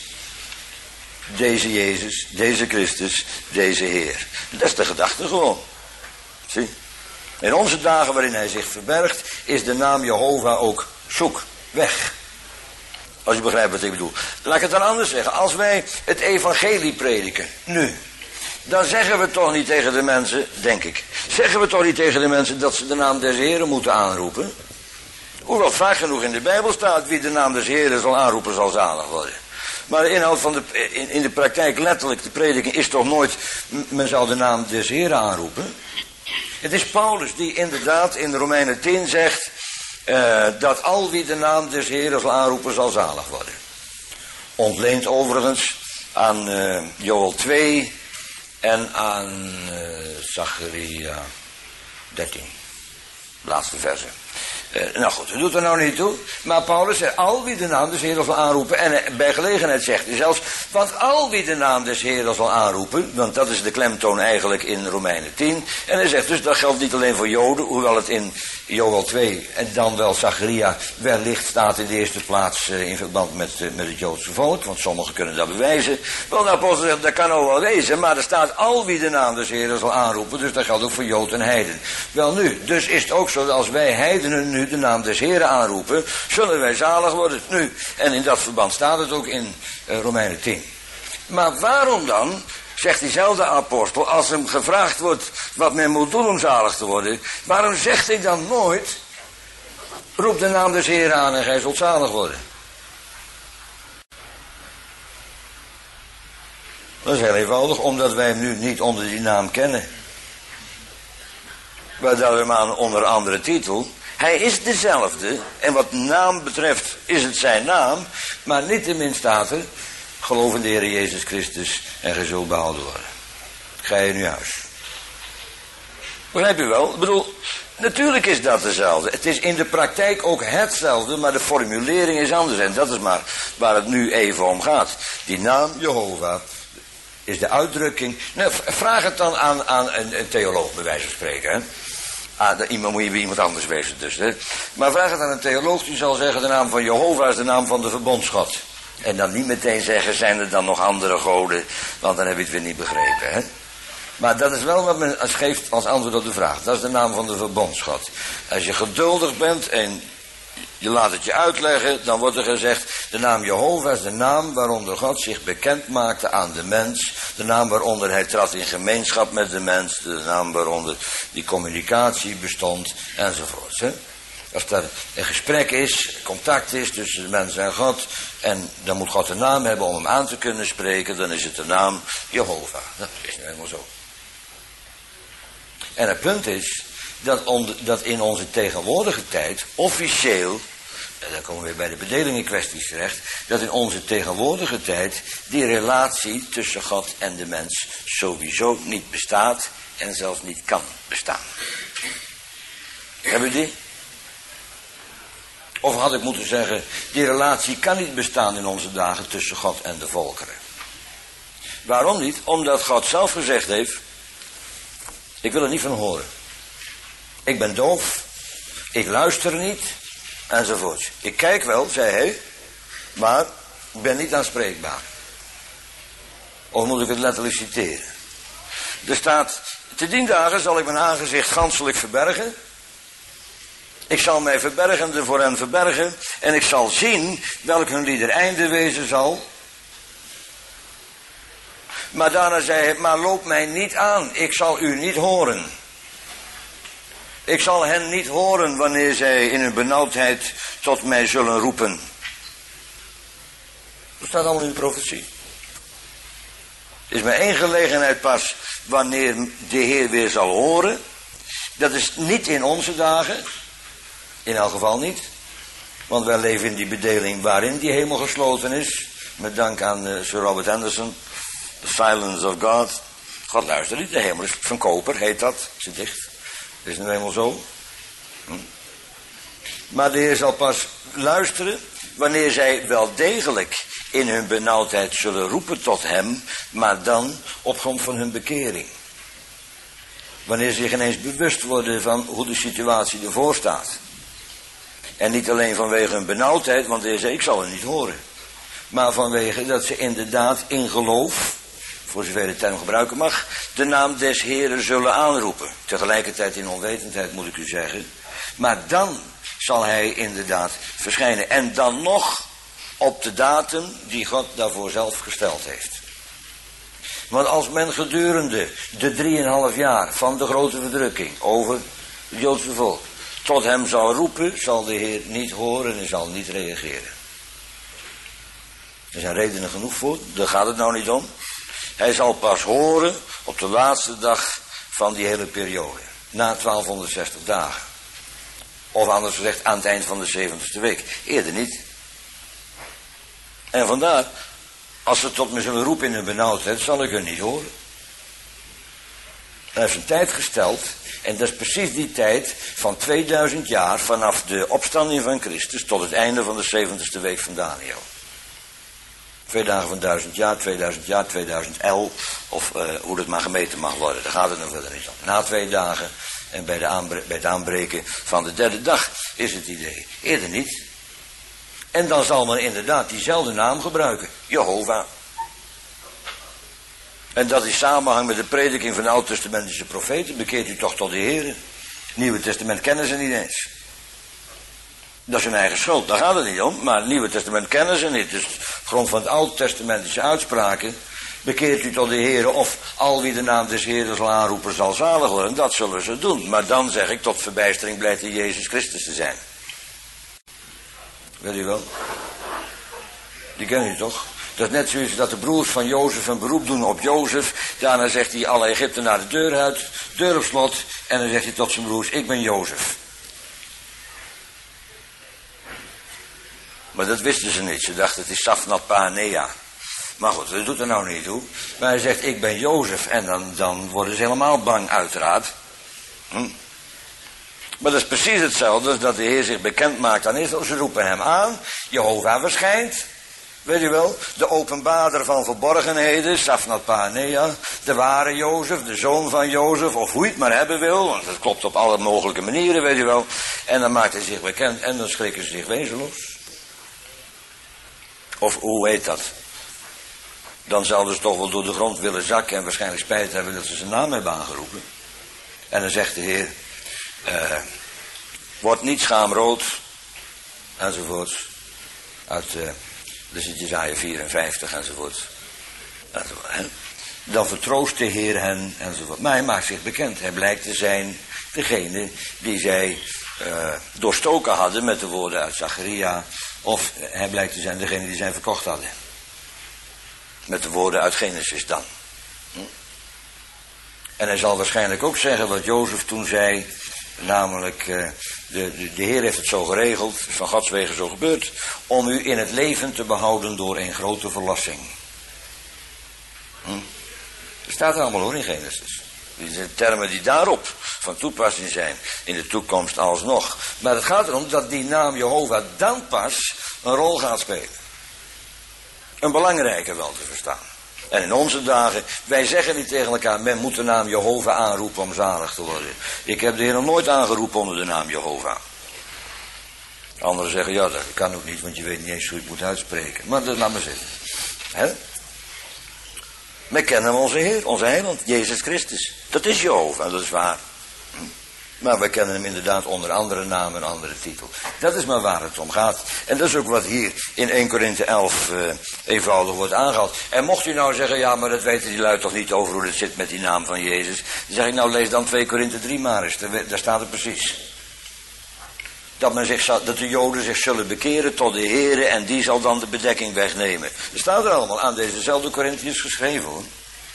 deze Jezus, deze Christus, deze Heer. Dat is de gedachte gewoon. Zie? In onze dagen waarin hij zich verbergt, is de naam Jehovah ook zoek, weg. Als je begrijpt wat ik bedoel. Laat ik het dan anders zeggen. Als wij het evangelie prediken, nu, dan zeggen we toch niet tegen de mensen, denk ik, zeggen we toch niet tegen de mensen dat ze de naam des Heren moeten aanroepen? Hoewel vaak genoeg in de Bijbel staat, wie de naam des Heren zal aanroepen zal zalig worden. Maar de inhoud van in de praktijk letterlijk, de prediking is toch nooit, men zal de naam des Heren aanroepen. Het is Paulus die inderdaad in Romeinen 10 zegt, dat al wie de naam des Heren zal aanroepen zal zalig worden. Ontleend overigens aan Joel 2 en aan Zacharia 13. Laatste verse. Nou goed, dat doet er nou niet toe. Maar Paulus zegt, al wie de naam des Heren zal aanroepen. En bij gelegenheid zegt hij zelfs, want al wie de naam des Heren zal aanroepen. Want dat is de klemtoon eigenlijk in Romeinen 10. En hij zegt dus, dat geldt niet alleen voor Joden. Hoewel het in Joel 2 en dan wel Zacharia wellicht staat in de eerste plaats in verband met het Joodse volk. Want sommigen kunnen dat bewijzen. Wel, de apostel zegt, dat kan ook wel wezen. Maar er staat al wie de naam des Heren zal aanroepen. Dus dat geldt ook voor Jood en heiden. Wel nu, dus is het ook zo dat als wij heidenen nu de naam des Heren aanroepen, zullen wij zalig worden nu. En in dat verband staat het ook in Romeinen 10. Maar waarom dan, zegt diezelfde apostel, als hem gevraagd wordt wat men moet doen om zalig te worden, waarom zegt hij dan nooit, roep de naam des Heren aan en gij zult zalig worden? Dat is heel eenvoudig, omdat wij hem nu niet onder die naam kennen. Wij duiden hem aan onder een andere titel. Hij is dezelfde, en wat naam betreft is het zijn naam, maar niettemin staat er, geloof in de Heer Jezus Christus en gij zult behouden worden. ga je nu huis. Begrijp je wel? Ik bedoel, natuurlijk is dat hetzelfde. Het is in de praktijk ook hetzelfde, maar de formulering is anders. En dat is maar waar het nu even om gaat. Die naam Jehovah is de uitdrukking. Nou, vraag het dan aan een theoloog, bij wijze van spreken. Hè? Iemand moet je bij iemand anders wezen dus. Hè? Maar vraag het aan een theoloog, die zal zeggen, de naam van Jehovah is de naam van de verbondsgod. En dan niet meteen zeggen, zijn er dan nog andere goden? Want dan heb je het weer niet begrepen. Hè? Maar dat is wel wat men geeft als antwoord op de vraag. Dat is de naam van de verbondsgod. Als je geduldig bent en je laat het je uitleggen, dan wordt er gezegd, de naam Jehovah is de naam waaronder God zich bekend maakte aan de mens. De naam waaronder hij trad in gemeenschap met de mens. De naam waaronder die communicatie bestond, enzovoort. Hè? Als er een gesprek is, contact is tussen de mens en God, en dan moet God een naam hebben om hem aan te kunnen spreken, dan is het de naam Jehovah. Dat is nu helemaal zo. En het punt is dat in onze tegenwoordige tijd officieel, en dan komen we weer bij de bedelingen kwesties terecht, dat in onze tegenwoordige tijd die relatie tussen God en de mens sowieso niet bestaat en zelfs niet kan bestaan. Hebben we die? Of had ik moeten zeggen, die relatie kan niet bestaan in onze dagen tussen God en de volkeren. Waarom niet? Omdat God zelf gezegd heeft, ik wil er niet van horen. Ik ben doof, ik luister niet, enzovoort. Ik kijk wel, zei hij, maar ik ben niet aanspreekbaar. Of moet ik het letterlijk citeren? Er staat, te dien dagen zal ik mijn aangezicht ganselijk verbergen. Ik zal mij verbergende voor hen verbergen. En ik zal zien welk hun lieder einde wezen zal. Maar daarna zei hij, maar loop mij niet aan. Ik zal u niet horen. Ik zal hen niet horen wanneer zij in hun benauwdheid tot mij zullen roepen. Dat staat allemaal in de profetie. Er is maar één gelegenheid pas wanneer de Heer weer zal horen. Dat is niet in onze dagen. In elk geval niet. Want wij leven in die bedeling waarin die hemel gesloten is. Met dank aan Sir Robert Anderson. The Silence of God. God luistert niet. De hemel is van koper, heet dat. Is het dicht. Dat is nu eenmaal zo. Maar de Heer zal pas luisteren wanneer zij wel degelijk in hun benauwdheid zullen roepen tot hem, maar dan op grond van hun bekering. Wanneer ze zich ineens bewust worden van hoe de situatie ervoor staat. En niet alleen vanwege hun benauwdheid, want de Heer zei, ik zal het niet horen. Maar vanwege dat ze inderdaad in geloof, voor zover de term gebruiken mag, de naam des Heeren zullen aanroepen. Tegelijkertijd in onwetendheid moet ik u zeggen. Maar dan zal hij inderdaad verschijnen. En dan nog op de datum die God daarvoor zelf gesteld heeft. Want als men gedurende de 3,5 jaar van de grote verdrukking over het Joodse volk tot hem zal roepen, zal de Heer niet horen en zal niet reageren. Er zijn redenen genoeg voor, daar gaat het nou niet om. Hij zal pas horen op de laatste dag van die hele periode. Na 1260 dagen. Of anders gezegd aan het eind van de 70ste week. Eerder niet. En vandaar, als ze tot me zullen roepen in hun benauwdheid, zal ik hun niet horen. Hij heeft een tijd gesteld. En dat is precies die tijd van 2000 jaar vanaf de opstanding van Christus tot het einde van de 70ste week van Daniel. 2 dagen van 1000 jaar, 2000 jaar, 2011, of hoe dat maar gemeten mag worden. Daar gaat het nog verder niet om. Na 2 dagen en bij het aanbreken van de 3e dag is het idee. Eerder niet. En dan zal men inderdaad diezelfde naam gebruiken. Jehovah. En dat in samenhang met de prediking van de Oud-testamentische profeten. Bekeert u toch tot de Heer. Het Nieuwe Testament kennen ze niet eens. Dat is hun eigen schuld, daar gaat het niet om. Maar het Nieuwe Testament kennen ze niet. Dus op grond van het Oud-testamentische uitspraken. Bekeert u tot de Heer, of al wie de naam des Heeren zal aanroepen zal zalig worden. Dat zullen ze doen. Maar dan zeg ik, tot verbijstering blijkt in Jezus Christus te zijn. Weet u wel? Die kennen u toch? Dat is net zoiets dat de broers van Jozef een beroep doen op Jozef. Daarna zegt hij alle Egyptenaren de deur uit, deur op slot. En dan zegt hij tot zijn broers, ik ben Jozef. Maar dat wisten ze niet. Ze dachten, het is Safnat Paanea. Maar goed, dat doet er nou niet toe. Maar hij zegt, ik ben Jozef. En dan worden ze helemaal bang, uiteraard. Maar dat is precies hetzelfde als dat de Heer zich bekend maakt aan Israël. Ze roepen hem aan. Jehovah verschijnt. Weet je wel, de openbaarder van verborgenheden, Safnat Paanea, de ware Jozef, de zoon van Jozef, of hoe je het maar hebben wil, want dat klopt op alle mogelijke manieren, weet je wel. En dan maakt hij zich bekend en dan schrikken ze zich wezenloos. Of hoe heet dat? Dan zouden ze toch wel door de grond willen zakken en waarschijnlijk spijt hebben dat ze zijn naam hebben aangeroepen. En dan zegt de Heer, word niet schaamrood, enzovoort, dus het Jesaja 54 enzovoort. Dan vertroost de Heer hen enzovoort. Maar hij maakt zich bekend. Hij blijkt te zijn degene die zij doorstoken hadden met de woorden uit Zacharia. Of hij blijkt te zijn degene die zij verkocht hadden. Met de woorden uit Genesis dan. En hij zal waarschijnlijk ook zeggen wat Jozef toen zei. Namelijk, de Heer heeft het zo geregeld, het is van Gods wegen zo gebeurd, om u in het leven te behouden door een grote verlossing. Dat staat er allemaal hoor in Genesis. Die zijn termen die daarop van toepassing zijn, in de toekomst alsnog. Maar het gaat erom dat die naam Jehovah dan pas een rol gaat spelen. Een belangrijke wel te verstaan. En in onze dagen, wij zeggen niet tegen elkaar, men moet de naam Jehovah aanroepen om zalig te worden. Ik heb de Heer nog nooit aangeroepen onder de naam Jehovah. Anderen zeggen, ja, dat kan ook niet, want je weet niet eens hoe je het moet uitspreken. Maar dat laat maar zitten. Hè? Wij kennen onze Heer, onze Heiland, Jezus Christus. Dat is Jehovah, dat is waar. Maar wij kennen hem inderdaad onder andere naam en andere titel. Dat is maar waar het om gaat. En dat is ook wat hier in 1 Korinthe 11 eenvoudig wordt aangehaald. En mocht u nou zeggen, ja, maar dat weten die lui toch niet over hoe het zit met die naam van Jezus. Dan zeg ik, nou lees dan 2 Korinthe 3 maar eens. Daar staat het precies. Dat de Joden zich zullen bekeren tot de Here en die zal dan de bedekking wegnemen. Dat staat er allemaal aan dezezelfde Korinthiërs geschreven hoor.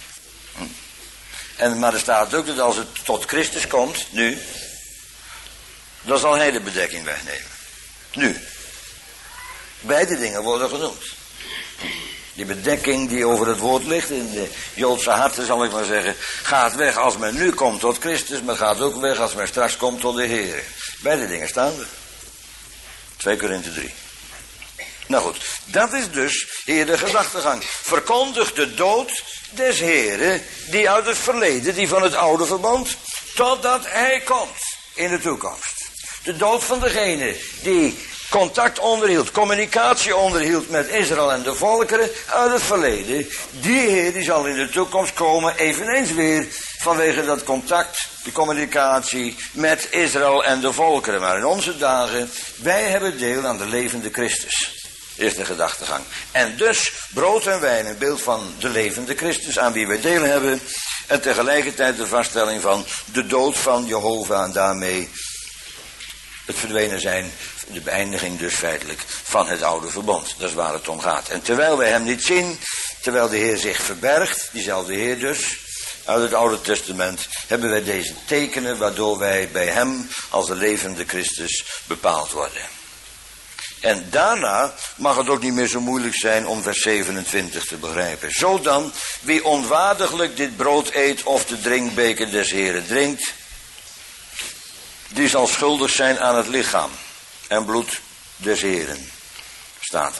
Maar er staat ook dat als het tot Christus komt, nu, dan zal hij de bedekking wegnemen. Nu. Beide dingen worden genoemd. Die bedekking die over het woord ligt, in de Joodse harten zal ik maar zeggen, gaat weg als men nu komt tot Christus, maar gaat ook weg als men straks komt tot de Heer. Beide dingen staan er. 2 Korinthe 3. Nou goed, dat is dus hier de gedachtegang. Verkondig de dood des Heren, die uit het verleden, die van het oude verbond, totdat hij komt in de toekomst. De dood van degene die contact onderhield, communicatie onderhield met Israël en de volkeren uit het verleden. Die Heer die zal in de toekomst komen, eveneens weer vanwege dat contact, de communicatie met Israël en de volkeren. Maar in onze dagen, wij hebben deel aan de levende Christus. Is de gedachtegang. En dus brood en wijn, een beeld van de levende Christus aan wie wij deel hebben. En tegelijkertijd de vaststelling van de dood van Jehovah en daarmee het verdwenen zijn, de beëindiging dus feitelijk van het oude verbond. Dat is waar het om gaat. En terwijl wij hem niet zien, terwijl de Heer zich verbergt, diezelfde Heer dus, uit het Oude Testament, hebben wij deze tekenen waardoor wij bij hem als de levende Christus bepaald worden. En daarna mag het ook niet meer zo moeilijk zijn om vers 27 te begrijpen. Zo dan, wie onwaardiglijk dit brood eet of de drinkbeker des Heren drinkt, die zal schuldig zijn aan het lichaam en bloed des Heren. Staat er.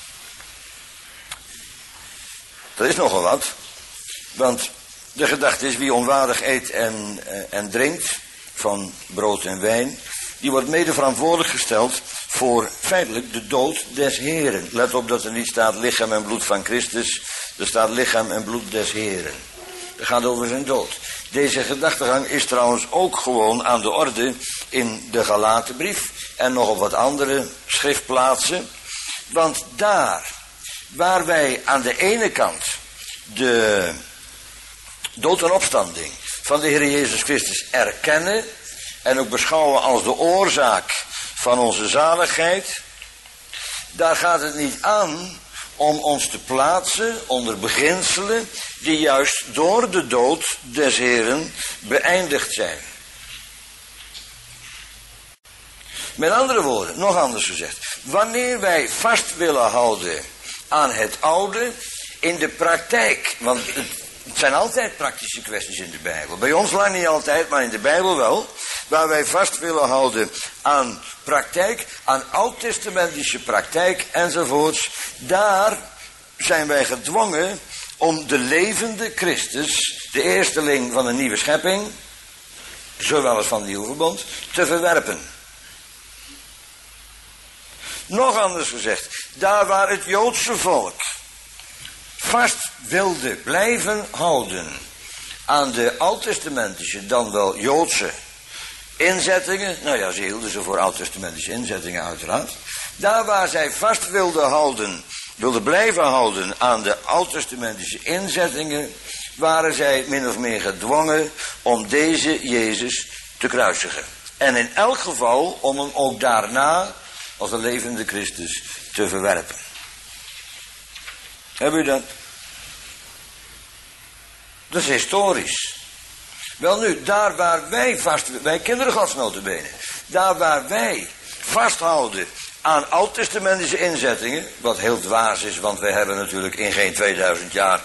Dat is nogal wat, want de gedachte is wie onwaardig eet en drinkt van brood en wijn, die wordt mede verantwoordelijk gesteld voor feitelijk de dood des Heren. Let op dat er niet staat lichaam en bloed van Christus. Er staat lichaam en bloed des Heren. Het gaat over zijn dood. Deze gedachtegang is trouwens ook gewoon aan de orde in de Galatenbrief en nog op wat andere schriftplaatsen. Want daar waar wij aan de ene kant de dood en opstanding van de Heer Jezus Christus erkennen en ook beschouwen als de oorzaak van onze zaligheid, daar gaat het niet aan om ons te plaatsen onder beginselen die juist door de dood des Heren beëindigd zijn. Met andere woorden, nog anders gezegd, wanneer wij vast willen houden aan het oude, in de praktijk, want het zijn altijd praktische kwesties in de Bijbel. Bij ons lang niet altijd, maar in de Bijbel wel. Waar wij vast willen houden aan praktijk, aan oud-testamentische praktijk enzovoorts. Daar zijn wij gedwongen om de levende Christus, de eersteling van een nieuwe schepping, zowel als van het nieuwe verbond, te verwerpen. Nog anders gezegd, daar waar het Joodse volk vast wilde blijven houden aan de oud-testamentische, dan wel Joodse inzettingen, nou ja, ze hielden ze voor oud-testamentische inzettingen uiteraard, daar waar zij vast wilden blijven houden aan de oud-testamentische inzettingen, waren zij min of meer gedwongen om deze Jezus te kruisigen. En in elk geval om hem ook daarna als de levende Christus te verwerpen. Hebben u dat? Dat is historisch. Wel nu, daar waar wij kinderen Gods nota bene, daar waar wij vasthouden aan oud-testamentische inzettingen, wat heel dwaas is, want wij hebben natuurlijk in geen 2000 jaar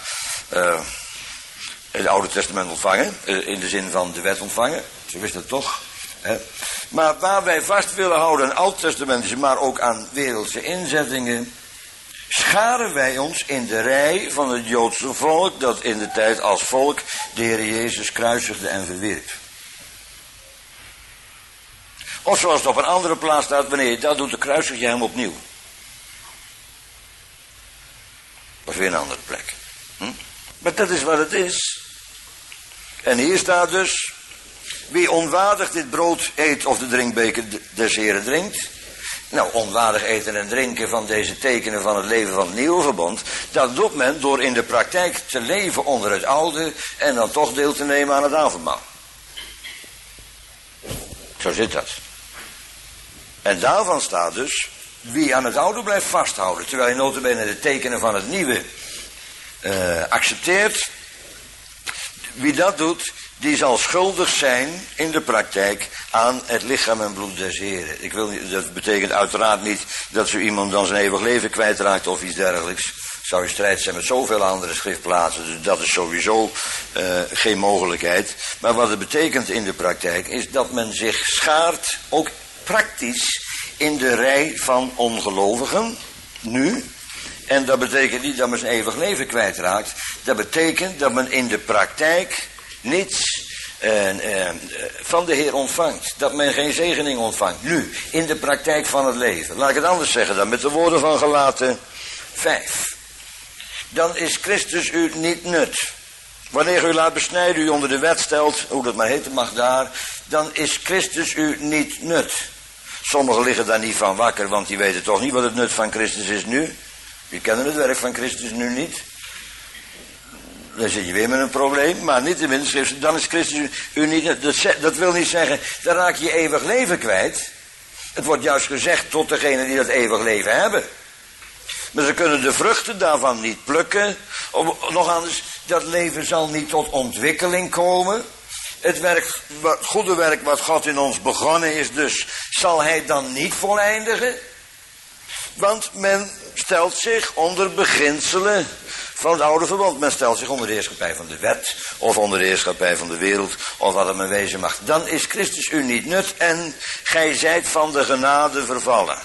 het Oude Testament ontvangen, in de zin van de wet ontvangen, zo is dat toch. Hè? Maar waar wij vast willen houden aan oud-testamentische, maar ook aan wereldse inzettingen, scharen wij ons in de rij van het Joodse volk, dat in de tijd als volk de Heer Jezus kruisigde en verwierp. Of zoals het op een andere plaats staat, wanneer je dat doet, dan kruisig je hem opnieuw. Dat is weer een andere plek. Maar dat is wat het is. En hier staat dus, wie onwaardig dit brood eet of de drinkbeker des Heren drinkt. Nou, onwaardig eten en drinken van deze tekenen van het leven van het nieuwe verbond, dat doet men door in de praktijk te leven onder het oude en dan toch deel te nemen aan het avondmaal. Zo zit dat. En daarvan staat dus, wie aan het oude blijft vasthouden, terwijl je nota bene de tekenen van het nieuwe accepteert, wie dat doet, die zal schuldig zijn in de praktijk aan het lichaam en bloed des Heren. Dat betekent uiteraard niet dat zo iemand dan zijn eeuwig leven kwijtraakt of iets dergelijks. Zou in strijd zijn met zoveel andere schriftplaatsen, dus dat is sowieso geen mogelijkheid. Maar wat het betekent in de praktijk is dat men zich schaart, ook praktisch, in de rij van ongelovigen, nu. En dat betekent niet dat men zijn eeuwig leven kwijtraakt. Dat betekent dat men in de praktijk niets van de Heer ontvangt. Dat men geen zegening ontvangt. Nu, in de praktijk van het leven. Laat ik het anders zeggen dan met de woorden van Galaten 5. Dan is Christus u niet nut. Wanneer u laat besnijden, u onder de wet stelt, hoe dat maar heten mag daar, dan is Christus u niet nut. Sommigen liggen daar niet van wakker, want die weten toch niet wat het nut van Christus is nu. Die kennen het werk van Christus nu niet. Dan zit je weer met een probleem, maar niettemin, dan is Christus u niet nut. Dat wil niet zeggen, dan raak je eeuwig leven kwijt. Het wordt juist gezegd tot degenen die dat eeuwig leven hebben. Maar ze kunnen de vruchten daarvan niet plukken. Of nog anders, dat leven zal niet tot ontwikkeling komen. Het goede werk wat God in ons begonnen is dus, zal hij dan niet voleindigen? Want men stelt zich onder beginselen van het oude verbond. Men stelt zich onder de heerschappij van de wet, of onder de heerschappij van de wereld, of wat het maar wezen mag. Dan is Christus u niet nut en gij zijt van de genade vervallen.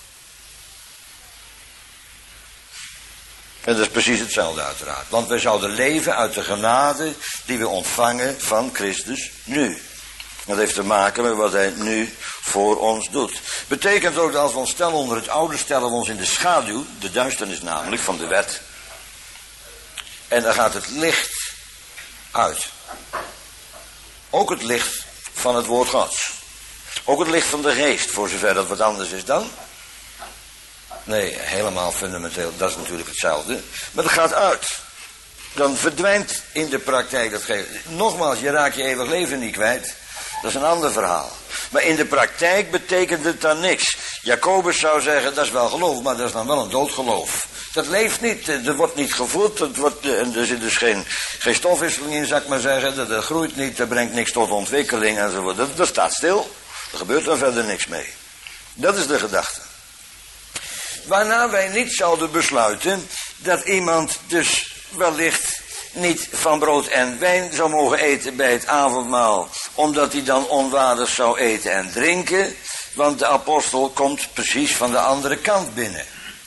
En dat is precies hetzelfde uiteraard. Want wij zouden leven uit de genade die we ontvangen van Christus nu. Dat heeft te maken met wat hij nu voor ons doet. Betekent ook dat als we ons stellen onder het oude, stellen we ons in de schaduw, de duisternis namelijk, van de wet. En dan gaat het licht uit. Ook het licht van het woord Gods. Ook het licht van de geest, voor zover dat wat anders is dan. Nee, helemaal fundamenteel, dat is natuurlijk hetzelfde. Maar het gaat uit. Dan verdwijnt in de praktijk dat geest. Nogmaals, je raakt je eeuwig leven niet kwijt. Dat is een ander verhaal. Maar in de praktijk betekent het dan niks. Jacobus zou zeggen, dat is wel geloof, maar dat is dan wel een doodgeloof. Dat leeft niet, er wordt niet gevoed, er zit dus geen stofwisseling in, zou ik maar zeggen. Dat groeit niet, dat brengt niks tot ontwikkeling enzovoort. Dat staat stil, er gebeurt dan verder niks mee. Dat is de gedachte. Waarna wij niet zouden besluiten dat iemand dus wellicht niet van brood en wijn zou mogen eten bij het avondmaal, omdat hij dan onwaardig zou eten en drinken, want de apostel komt precies van de andere kant binnen.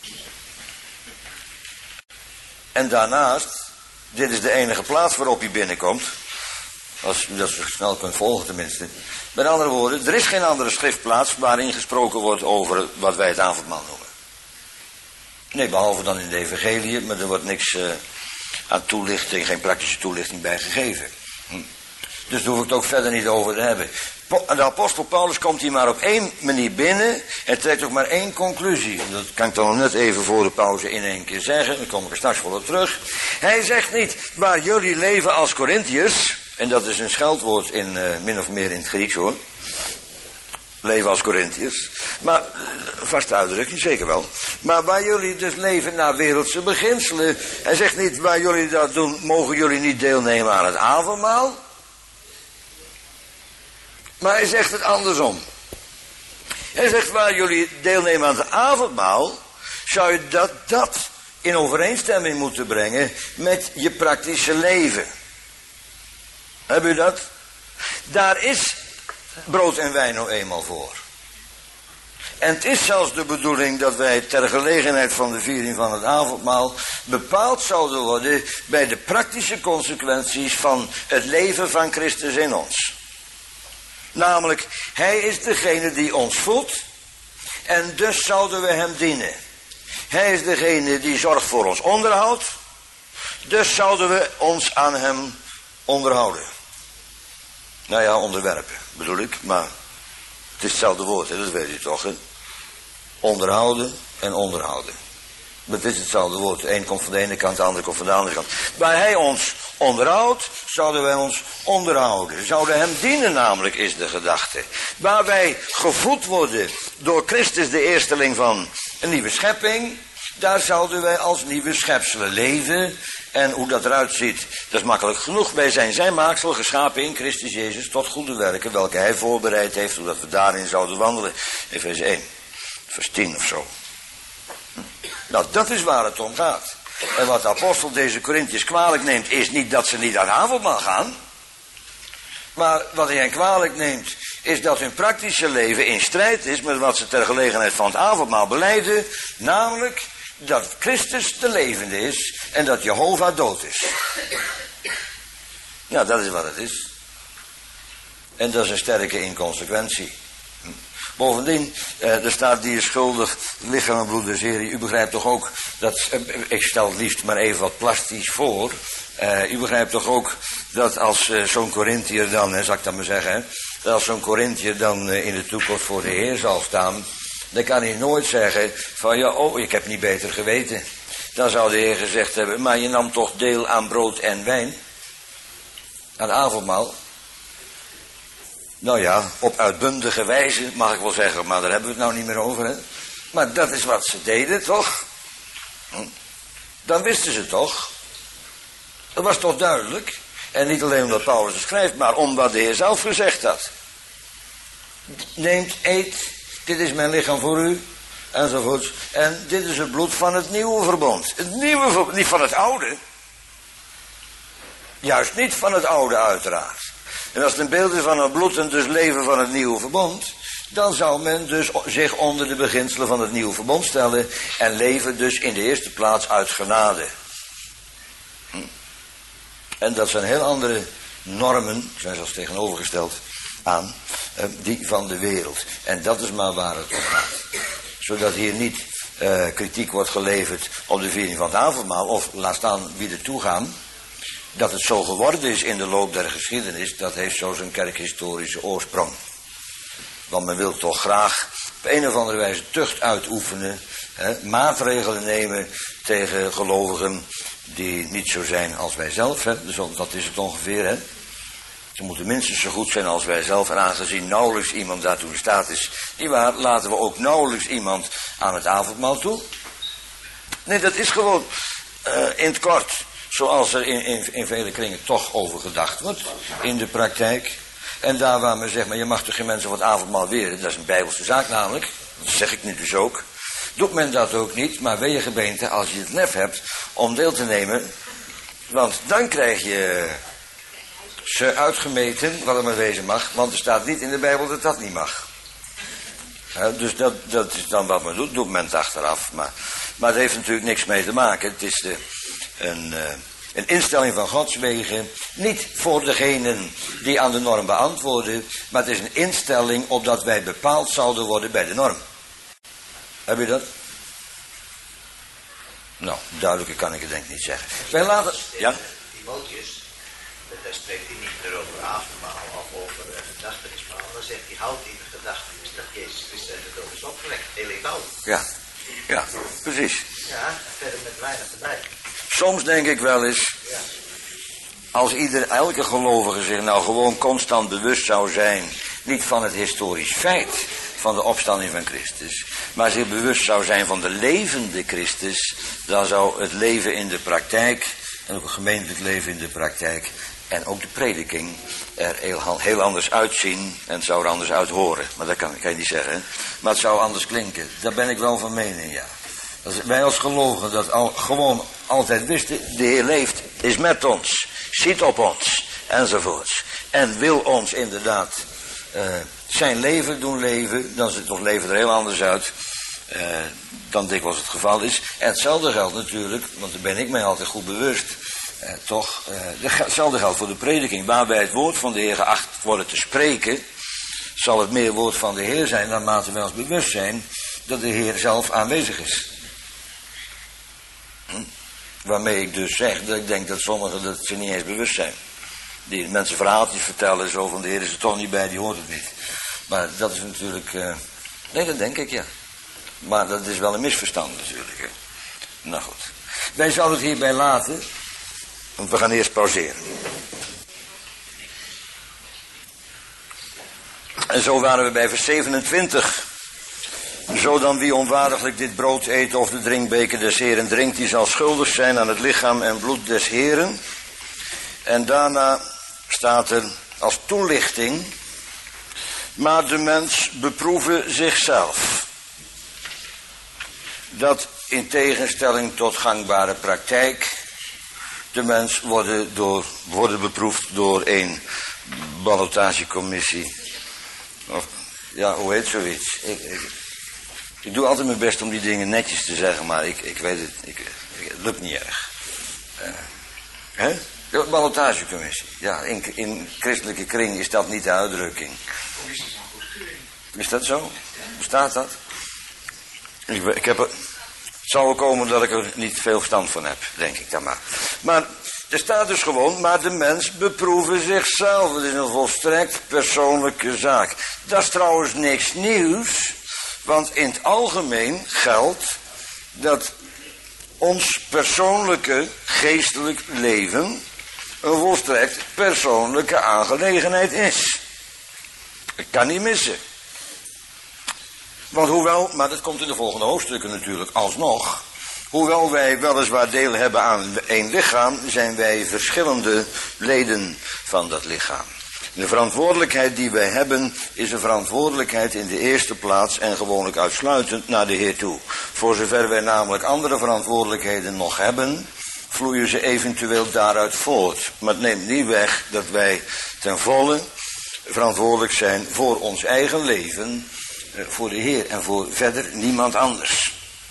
En daarnaast, dit is de enige plaats waarop hij binnenkomt, als u dat zo snel kunt volgen tenminste. Met andere woorden, er is geen andere schriftplaats waarin gesproken wordt over wat wij het avondmaal noemen. Nee, behalve dan in de evangelie, maar er wordt niks aan toelichting, geen praktische toelichting bij gegeven. Dus daar hoef ik het ook verder niet over te hebben. De apostel Paulus komt hier maar op één manier binnen en trekt ook maar één conclusie. Dat kan ik dan nog net even voor de pauze in één keer zeggen, dan kom ik er straks wel op terug. Hij zegt niet, waar jullie leven als Corinthiërs, en dat is een scheldwoord in min of meer in het Grieks hoor. Leven als Corinthiërs. Maar, vaste uitdrukking, zeker wel. Maar waar jullie dus leven naar wereldse beginselen. Hij zegt niet, waar jullie dat doen, mogen jullie niet deelnemen aan het avondmaal. Maar hij zegt het andersom. Hij zegt, waar jullie deelnemen aan het avondmaal, zou je dat in overeenstemming moeten brengen met je praktische leven. Heb u dat? Daar is brood en wijn nou eenmaal voor. En het is zelfs de bedoeling dat wij ter gelegenheid van de viering van het avondmaal bepaald zouden worden bij de praktische consequenties van het leven van Christus in ons. Namelijk, hij is degene die ons voedt en dus zouden we hem dienen. Hij is degene die zorgt voor ons onderhoud, dus zouden we ons aan hem onderhouden. Nou ja, onderwerpen bedoel ik, maar het is hetzelfde woord, hè, dat weet u toch, hè? Onderhouden en onderhouden. Het is hetzelfde woord, de een komt van de ene kant, de andere komt van de andere kant. Waar hij ons onderhoudt, zouden wij ons onderhouden. Zouden hem dienen namelijk, is de gedachte. Waar wij gevoed worden door Christus, de eersteling van een nieuwe schepping, daar zouden wij als nieuwe schepselen leven. En hoe dat eruit ziet, dat is makkelijk genoeg. Wij zijn zijn maaksel, geschapen in Christus Jezus, tot goede werken, welke hij voorbereid heeft, zodat we daarin zouden wandelen. Efeze 1, vers 10 of zo. Nou, dat is waar het om gaat. En wat de apostel deze Corinthiërs kwalijk neemt, is niet dat ze niet aan het avondmaal gaan. Maar wat hij hen kwalijk neemt, is dat hun praktische leven in strijd is met wat ze ter gelegenheid van het avondmaal belijden. Namelijk dat Christus de levende is en dat Jehovah dood is. Nou, dat is wat het is. En dat is een sterke inconsequentie. Bovendien, er staat die is schuldig, lichaam en bloed de serie. U begrijpt toch ook, dat, ik stel het liefst maar even wat plastisch voor. U begrijpt toch ook dat als zo'n Corinthiër dan, zal ik dat maar zeggen, dat als zo'n Corinthiër dan in de toekomst voor de Heer zal staan, dan kan hij nooit zeggen van ja, oh, ik heb niet beter geweten. Dan zou de Heer gezegd hebben, maar je nam toch deel aan brood en wijn, aan avondmaal. Nou ja, op uitbundige wijze, mag ik wel zeggen, maar daar hebben we het nou niet meer over, hè. Maar dat is wat ze deden, toch? Dan wisten ze toch? Dat was toch duidelijk? En niet alleen omdat Paulus het schrijft, maar omdat de Heer zelf gezegd had. Neemt, eet, dit is mijn lichaam voor u, enzovoort. En dit is het bloed van het nieuwe verbond. Het nieuwe verbond, niet van het oude. Juist niet van het oude, uiteraard. En als het een beeld is van het bloed en dus leven van het nieuwe verbond, dan zou men dus zich onder de beginselen van het nieuwe verbond stellen en leven dus in de eerste plaats uit genade. En dat zijn heel andere normen, zijn zelfs tegenovergesteld aan die van de wereld. En dat is maar waar het om gaat. Zodat hier niet kritiek wordt geleverd op de viering van het avondmaal, of laat staan wie er toe gaan. Dat het zo geworden is in de loop der geschiedenis, dat heeft zo zijn kerkhistorische oorsprong. Want men wil toch graag op een of andere wijze tucht uitoefenen, maatregelen nemen tegen gelovigen die niet zo zijn als wij zelf. Dus dat is het ongeveer. Hè? Ze moeten minstens zo goed zijn als wij zelf. En aangezien nauwelijks iemand daartoe in staat is, nietwaar, laten we ook nauwelijks iemand aan het avondmaal toe. Nee, dat is gewoon in het kort. Zoals er in vele kringen toch over gedacht wordt in de praktijk. En daar waar men zegt, maar je mag toch geen mensen van het avondmaal weren. Dat is een bijbelse zaak namelijk. Dat zeg ik nu dus ook. doet men dat ook niet, maar wee je gemeente als je het lef hebt om deel te nemen, want dan krijg je ze uitgemeten wat er maar wezen mag, want er staat niet in de Bijbel dat dat niet mag. Dus dat is dan wat men doet men het achteraf, maar het heeft natuurlijk niks mee te maken. Het is een instelling van Gods wegen, niet voor degenen die aan de norm beantwoorden, maar het is een instelling opdat wij bepaald zouden worden bij de norm. Heb je dat? Nou, duidelijker kan ik het denk ik niet zeggen. Wij laten... Ja? Timotheus, daar spreekt hij niet meer over avondmaal of over gedachtenismaal. Dan zegt hij, houd in de gedachtenis dat Jezus Christus uit de dood is opgewekt. Heel eenvoudig. Ja, precies. Ja, verder met weinig erbij. Soms denk ik wel eens, als elke gelovige zich nou gewoon constant bewust zou zijn, niet van het historisch feit van de opstanding van Christus, maar zich bewust zou zijn van de levende Christus, dan zou het leven in de praktijk, en ook het gemeentelijk leven in de praktijk, en ook de prediking er heel anders uitzien en het zou er anders uit horen. Maar dat kan je niet zeggen, maar het zou anders klinken. Daar ben ik wel van mening, ja. Als wij als gelovigen dat gewoon altijd wisten, de Heer leeft, is met ons, ziet op ons, enzovoorts. En wil ons inderdaad zijn leven doen leven, dan ziet ons leven er heel anders uit dan dikwijls het geval is. En hetzelfde geldt natuurlijk, want daar ben ik mij altijd goed bewust, hetzelfde geldt voor de prediking. Waar wij het woord van de Heer geacht worden te spreken, zal het meer woord van de Heer zijn, naarmate wij ons bewust zijn dat de Heer zelf aanwezig is. Waarmee ik dus zeg dat ik denk dat sommigen dat ze niet eens bewust zijn. Die mensen verhaaltjes vertellen, zo van de Heer is er toch niet bij, die hoort het niet. Maar dat is natuurlijk, nee dat denk ik ja. Maar dat is wel een misverstand natuurlijk. Hè. Nou goed. Wij zouden het hierbij laten, want we gaan eerst pauzeren. En zo waren we bij vers 27. Zo dan wie onwaardiglijk dit brood eet of de drinkbeker des Heeren drinkt, die zal schuldig zijn aan het lichaam en bloed des Heeren. En daarna staat er als toelichting, maar de mens beproeve zichzelf. Dat in tegenstelling tot gangbare praktijk, de mens worden beproefd door een ballotagecommissie. Of, ja, hoe heet zoiets? Ik doe altijd mijn best om die dingen netjes te zeggen, maar ik weet het, het lukt niet erg. De ballotagecommissie. Ja, in christelijke kring is dat niet de uitdrukking. Is dat zo? Bestaat dat? Het zal wel komen dat ik er niet veel verstand van heb, denk ik dan maar. Maar er staat dus gewoon, maar de mens beproeve zichzelf. Het is een volstrekt persoonlijke zaak. Dat is trouwens niks nieuws, want in het algemeen geldt dat ons persoonlijke geestelijk leven een volstrekt persoonlijke aangelegenheid is. Ik kan niet missen. Want hoewel, maar dat komt in de volgende hoofdstukken natuurlijk alsnog, hoewel wij weliswaar deel hebben aan één lichaam, zijn wij verschillende leden van dat lichaam. De verantwoordelijkheid die wij hebben is een verantwoordelijkheid in de eerste plaats en gewoonlijk uitsluitend naar de Heer toe. Voor zover wij namelijk andere verantwoordelijkheden nog hebben, vloeien ze eventueel daaruit voort. Maar het neemt niet weg dat wij ten volle verantwoordelijk zijn voor ons eigen leven, voor de Heer en voor verder niemand anders.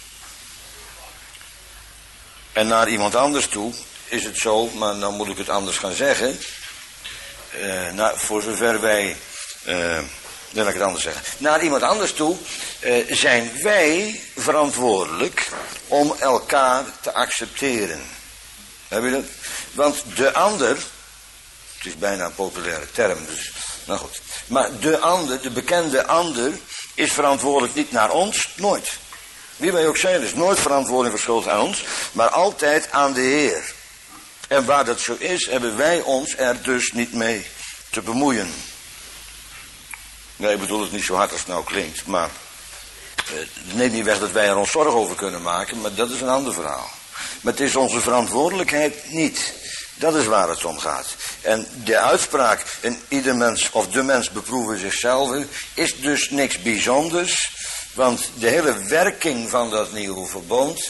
En naar iemand anders toe is het zo, maar dan moet ik het anders gaan zeggen. Voor zover wij, dan laat ik het anders zeggen. Naar iemand anders toe zijn wij verantwoordelijk om elkaar te accepteren. Heb je dat? Want de ander, het is bijna een populaire term, dus, nou goed. Maar de ander, de bekende ander, is verantwoordelijk niet naar ons, nooit. Wie wij ook zijn, is nooit verantwoording verschuldigd aan ons, maar altijd aan de Heer. En waar dat zo is, hebben wij ons er dus niet mee te bemoeien. Nee, ik bedoel het niet zo hard als het nou klinkt, maar het neemt niet weg dat wij er ons zorgen over kunnen maken, maar dat is een ander verhaal. Maar het is onze verantwoordelijkheid niet. Dat is waar het om gaat. En de uitspraak, en ieder mens of de mens beproeven zichzelf, is dus niks bijzonders. Want de hele werking van dat nieuwe verbond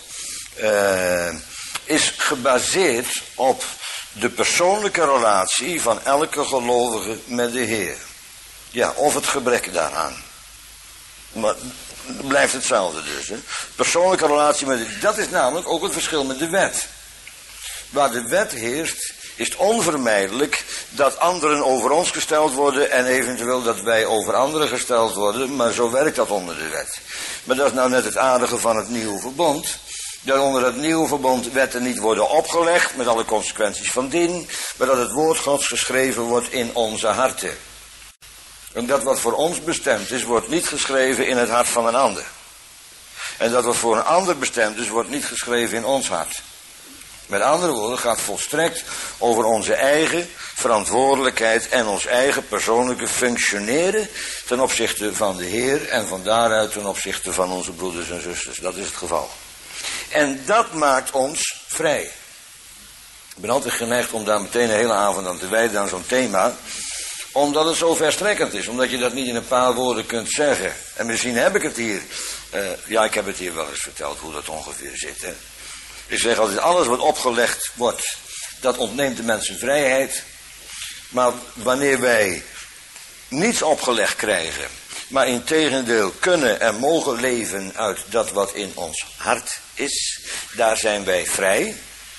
is gebaseerd op de persoonlijke relatie van elke gelovige met de Heer. Ja, of het gebrek daaraan. Maar het blijft hetzelfde dus. Hè. Persoonlijke relatie met de Heer, dat is namelijk ook het verschil met de wet. Waar de wet heerst, is het onvermijdelijk dat anderen over ons gesteld worden en eventueel dat wij over anderen gesteld worden, maar zo werkt dat onder de wet. Maar dat is nou net het aardige van het nieuwe verbond, dat onder het nieuwe verbond wetten niet worden opgelegd, met alle consequenties van dien, maar dat het woord Gods geschreven wordt in onze harten. En dat wat voor ons bestemd is, wordt niet geschreven in het hart van een ander. En dat wat voor een ander bestemd is, wordt niet geschreven in ons hart. Met andere woorden, gaat volstrekt over onze eigen verantwoordelijkheid en ons eigen persoonlijke functioneren ten opzichte van de Heer en van daaruit ten opzichte van onze broeders en zusters. Dat is het geval. En dat maakt ons vrij. Ik ben altijd geneigd om daar meteen een hele avond aan te wijden aan zo'n thema, omdat het zo verstrekkend is, omdat je dat niet in een paar woorden kunt zeggen. En misschien heb ik het hier, ik heb het hier wel eens verteld hoe dat ongeveer zit, hè. Ik zeg altijd, alles wat opgelegd wordt, dat ontneemt de mensen vrijheid. Maar wanneer wij niets opgelegd krijgen, maar integendeel kunnen en mogen leven uit dat wat in ons hart is, daar zijn wij vrij.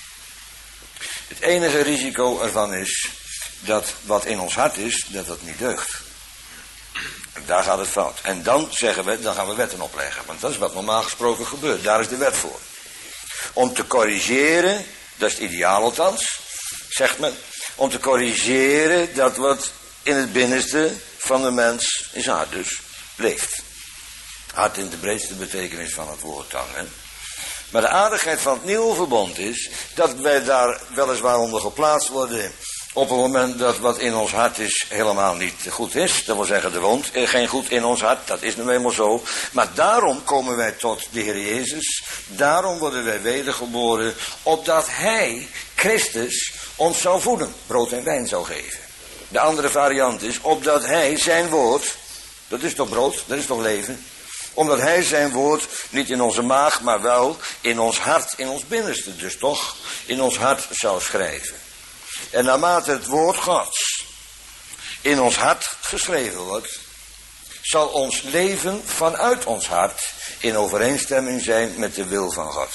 Het enige risico ervan is dat wat in ons hart is, dat dat niet deugt. En daar gaat het fout. En dan zeggen we, dan gaan we wetten opleggen. Want dat is wat normaal gesproken gebeurt. Daar is de wet voor. Om te corrigeren, dat is het ideaal althans, zegt men, om te corrigeren dat wat in het binnenste van de mens in zijn hart dus leeft. Hart in de breedste betekenis van het woord dan. Hè? Maar de aardigheid van het nieuwe verbond is dat wij daar weliswaar onder geplaatst worden op het moment dat wat in ons hart is helemaal niet goed is. Dat wil zeggen, er woont geen goed in ons hart, dat is nu eenmaal zo. Maar daarom komen wij tot de Heer Jezus. Daarom worden wij wedergeboren, opdat Hij, Christus, ons zou voeden. Brood en wijn zou geven. De andere variant is, opdat Hij zijn woord, dat is toch brood, dat is toch leven. Omdat Hij zijn woord niet in onze maag, maar wel in ons hart, in ons binnenste. Dus toch in ons hart zou schrijven. En naarmate het woord Gods in ons hart geschreven wordt, zal ons leven vanuit ons hart in overeenstemming zijn met de wil van God.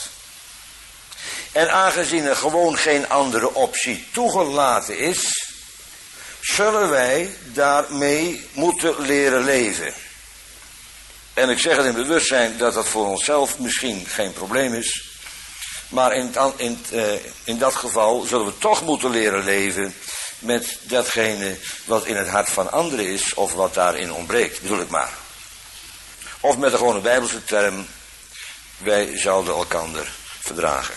En aangezien er gewoon geen andere optie toegelaten is, zullen wij daarmee moeten leren leven. En ik zeg het in bewustzijn dat dat voor onszelf misschien geen probleem is. Maar in dat geval zullen we toch moeten leren leven met datgene wat in het hart van anderen is of wat daarin ontbreekt, bedoel ik maar. Of met de gewone Bijbelse term, wij zouden elkander verdragen.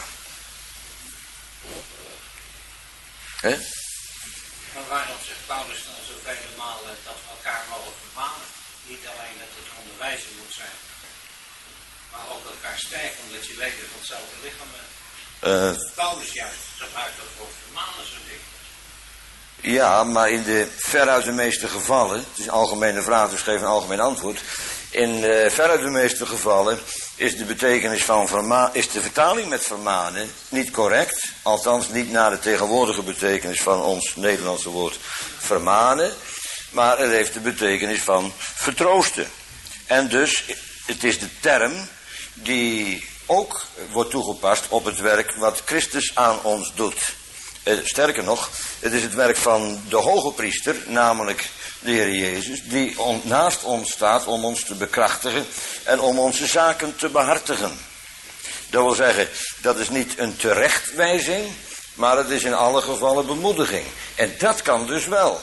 Hè? Maar waarom zegt Paulus dan zoveel malen dat we elkaar mogen vermanen? Niet alleen dat het onderwijzen moet zijn, maar ook elkaar sterken, omdat je leden van hetzelfde lichaam bent. Paulus juist gebruikt dat woord vermanen zo dik. Ja, maar in de veruit de meeste gevallen, het is een algemene vraag, dus geef een algemeen antwoord. In veruit de meeste gevallen is de betekenis van is de vertaling met vermanen niet correct. Althans niet naar de tegenwoordige betekenis van ons Nederlandse woord vermanen. Maar het heeft de betekenis van vertroosten. En dus, het is de term die ook wordt toegepast op het werk wat Christus aan ons doet. Sterker nog, het is het werk van de hoge priester, namelijk de Heer Jezus, die naast ons staat om ons te bekrachtigen en om onze zaken te behartigen. Dat wil zeggen, dat is niet een terechtwijzing, maar het is in alle gevallen bemoediging. En dat kan dus wel.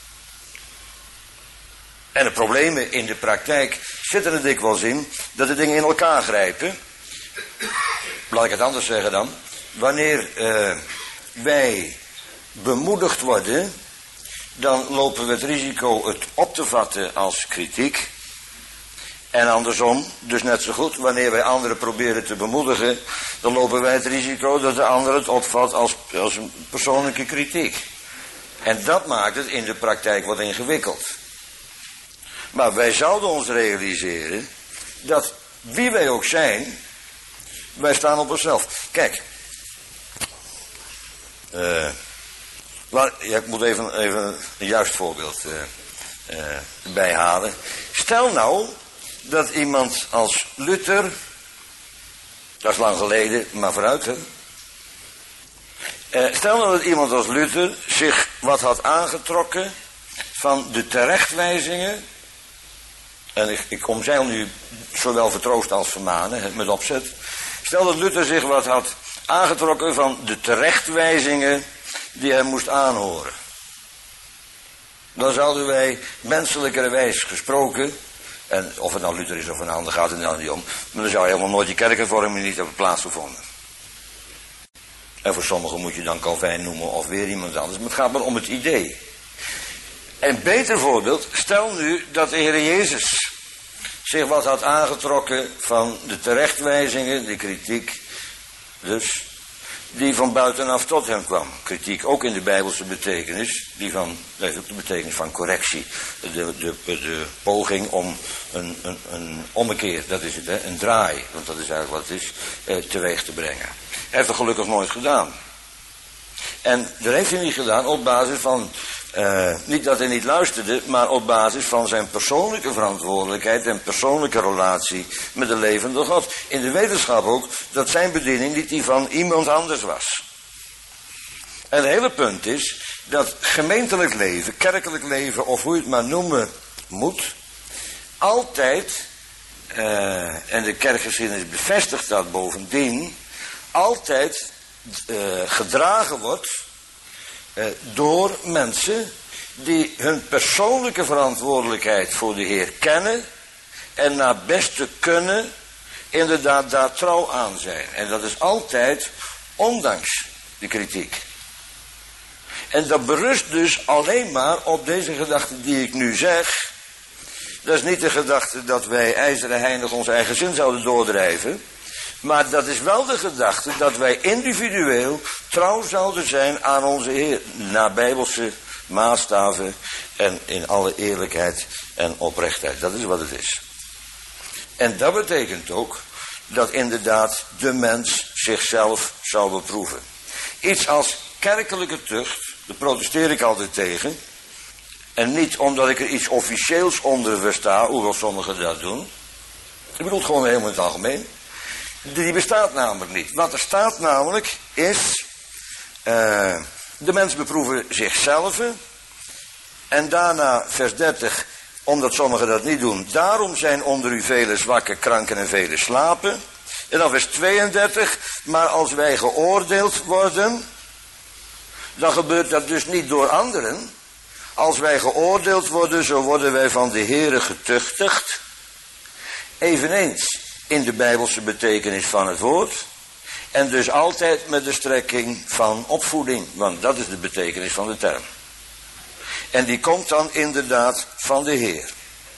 En de problemen in de praktijk zitten er dikwijls in dat de dingen in elkaar grijpen. Laat ik het anders zeggen dan. Wanneer wij bemoedigd worden, dan lopen we het risico het op te vatten als kritiek. En andersom, dus net zo goed, wanneer wij anderen proberen te bemoedigen, dan lopen wij het risico dat de ander het opvat als een persoonlijke kritiek. En dat maakt het in de praktijk wat ingewikkeld. Maar wij zouden ons realiseren dat wie wij ook zijn, wij staan op onszelf. Kijk, ik moet even een juist voorbeeld bijhalen. Stel nou dat iemand als Luther, dat is lang geleden, maar vooruit hè. Stel nou dat iemand als Luther zich wat had aangetrokken van de terechtwijzingen. En ik omzeil nu zowel vertroosten als vermanen, met opzet. Stel dat Luther zich wat had aangetrokken van de terechtwijzingen die hij moest aanhoren. Dan zouden wij menselijkerwijs gesproken, en of het nou Luther is of een ander, gaat het nou niet om, maar dan zou je helemaal nooit die kerkhervorming niet hebben plaatsgevonden. En voor sommigen moet je dan Calvijn noemen of weer iemand anders, maar het gaat maar om het idee. Een beter voorbeeld, stel nu dat de Heer Jezus zich wat had aangetrokken van de terechtwijzingen, de kritiek, dus, die van buitenaf tot hem kwam. Kritiek ook in de Bijbelse betekenis, dat is ook de betekenis van correctie. De poging om een ommekeer, dat is het, hè, een draai, want dat is eigenlijk wat het is, teweeg te brengen. Hij heeft het gelukkig nooit gedaan. En dat heeft hij niet gedaan op basis van, niet dat hij niet luisterde, maar op basis van zijn persoonlijke verantwoordelijkheid en persoonlijke relatie met de levende God. In de wetenschap ook dat zijn bediening niet die van iemand anders was. En het hele punt is dat gemeentelijk leven, kerkelijk leven of hoe je het maar noemen moet, altijd, en de kerkgeschiedenis bevestigt dat bovendien, altijd gedragen wordt door mensen die hun persoonlijke verantwoordelijkheid voor de Heer kennen en naar beste kunnen inderdaad daar trouw aan zijn. En dat is altijd ondanks de kritiek. En dat berust dus alleen maar op deze gedachte die ik nu zeg. Dat is niet de gedachte dat wij ijzeren heilig ons eigen zin zouden doordrijven. Maar dat is wel de gedachte dat wij individueel trouw zouden zijn aan onze Heer. Naar Bijbelse maatstaven en in alle eerlijkheid en oprechtheid. Dat is wat het is. En dat betekent ook dat inderdaad de mens zichzelf zou beproeven. Iets als kerkelijke tucht, daar protesteer ik altijd tegen. En niet omdat ik er iets officieels onder versta, hoewel sommigen dat doen. Ik bedoel het gewoon helemaal in het algemeen. Die bestaat namelijk niet. Wat er staat namelijk is, de mens beproeven zichzelf. En daarna vers 30, omdat sommigen dat niet doen. Daarom zijn onder u vele zwakken, kranken en vele slapen. En dan vers 32, maar als wij geoordeeld worden, dan gebeurt dat dus niet door anderen. Als wij geoordeeld worden, zo worden wij van de Heere getuchtigd. Eveneens in de Bijbelse betekenis van het woord. En dus altijd met de strekking van opvoeding. Want dat is de betekenis van de term. En die komt dan inderdaad van de Heer.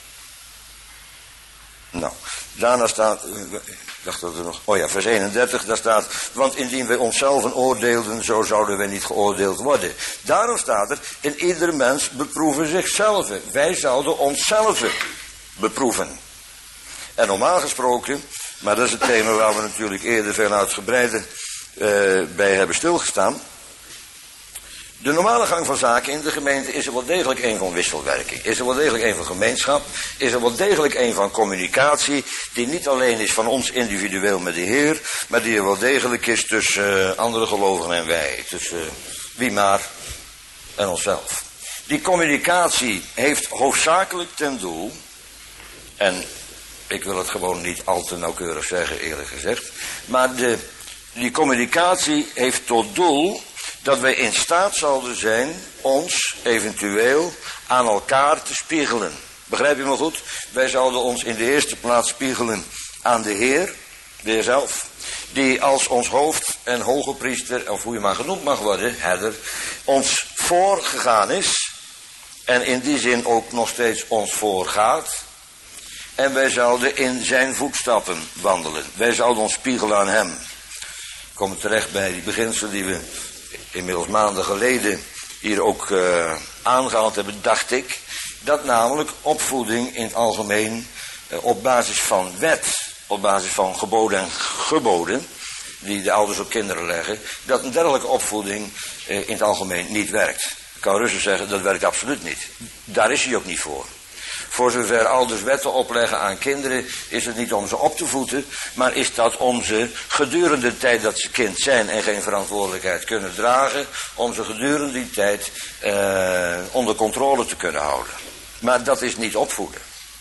Nou, daarna staat, ik dacht dat er nog, vers 31, daar staat, want indien wij onszelf oordeelden, zo zouden wij niet geoordeeld worden. Daarom staat er, in ieder mens beproeven zichzelf. Wij zouden onszelf beproeven. En normaal gesproken, maar dat is het thema waar we natuurlijk eerder veel uitgebreider bij hebben stilgestaan. De normale gang van zaken in de gemeente is er wel degelijk een van wisselwerking. Is er wel degelijk een van gemeenschap. Is er wel degelijk een van communicatie. Die niet alleen is van ons individueel met de Heer. Maar die er wel degelijk is tussen andere gelovigen en wij. Tussen wie maar en onszelf. Die communicatie heeft hoofdzakelijk ten doel. En ik wil het gewoon niet al te nauwkeurig zeggen, eerlijk gezegd. Maar die communicatie heeft tot doel dat wij in staat zouden zijn ons eventueel aan elkaar te spiegelen. Begrijp je me goed? Wij zouden ons in de eerste plaats spiegelen aan de Heer zelf. Die als ons hoofd en hoge priester, of hoe je maar genoemd mag worden, herder, ons voorgegaan is. En in die zin ook nog steeds ons voorgaat. En wij zouden in zijn voetstappen wandelen. Wij zouden ons spiegelen aan hem. We komen terecht bij die beginselen die we inmiddels maanden geleden hier ook aangehaald hebben, dacht ik. Dat namelijk opvoeding in het algemeen op basis van wet, op basis van geboden en geboden, die de ouders op kinderen leggen, dat een dergelijke opvoeding in het algemeen niet werkt. Ik kan rustig zeggen, dat werkt absoluut niet. Daar is hij ook niet voor. Voor zover ouders wetten opleggen aan kinderen, is het niet om ze op te voeden, maar is dat om ze gedurende de tijd dat ze kind zijn en geen verantwoordelijkheid kunnen dragen, om ze gedurende die tijd onder controle te kunnen houden. Maar dat is niet opvoeden.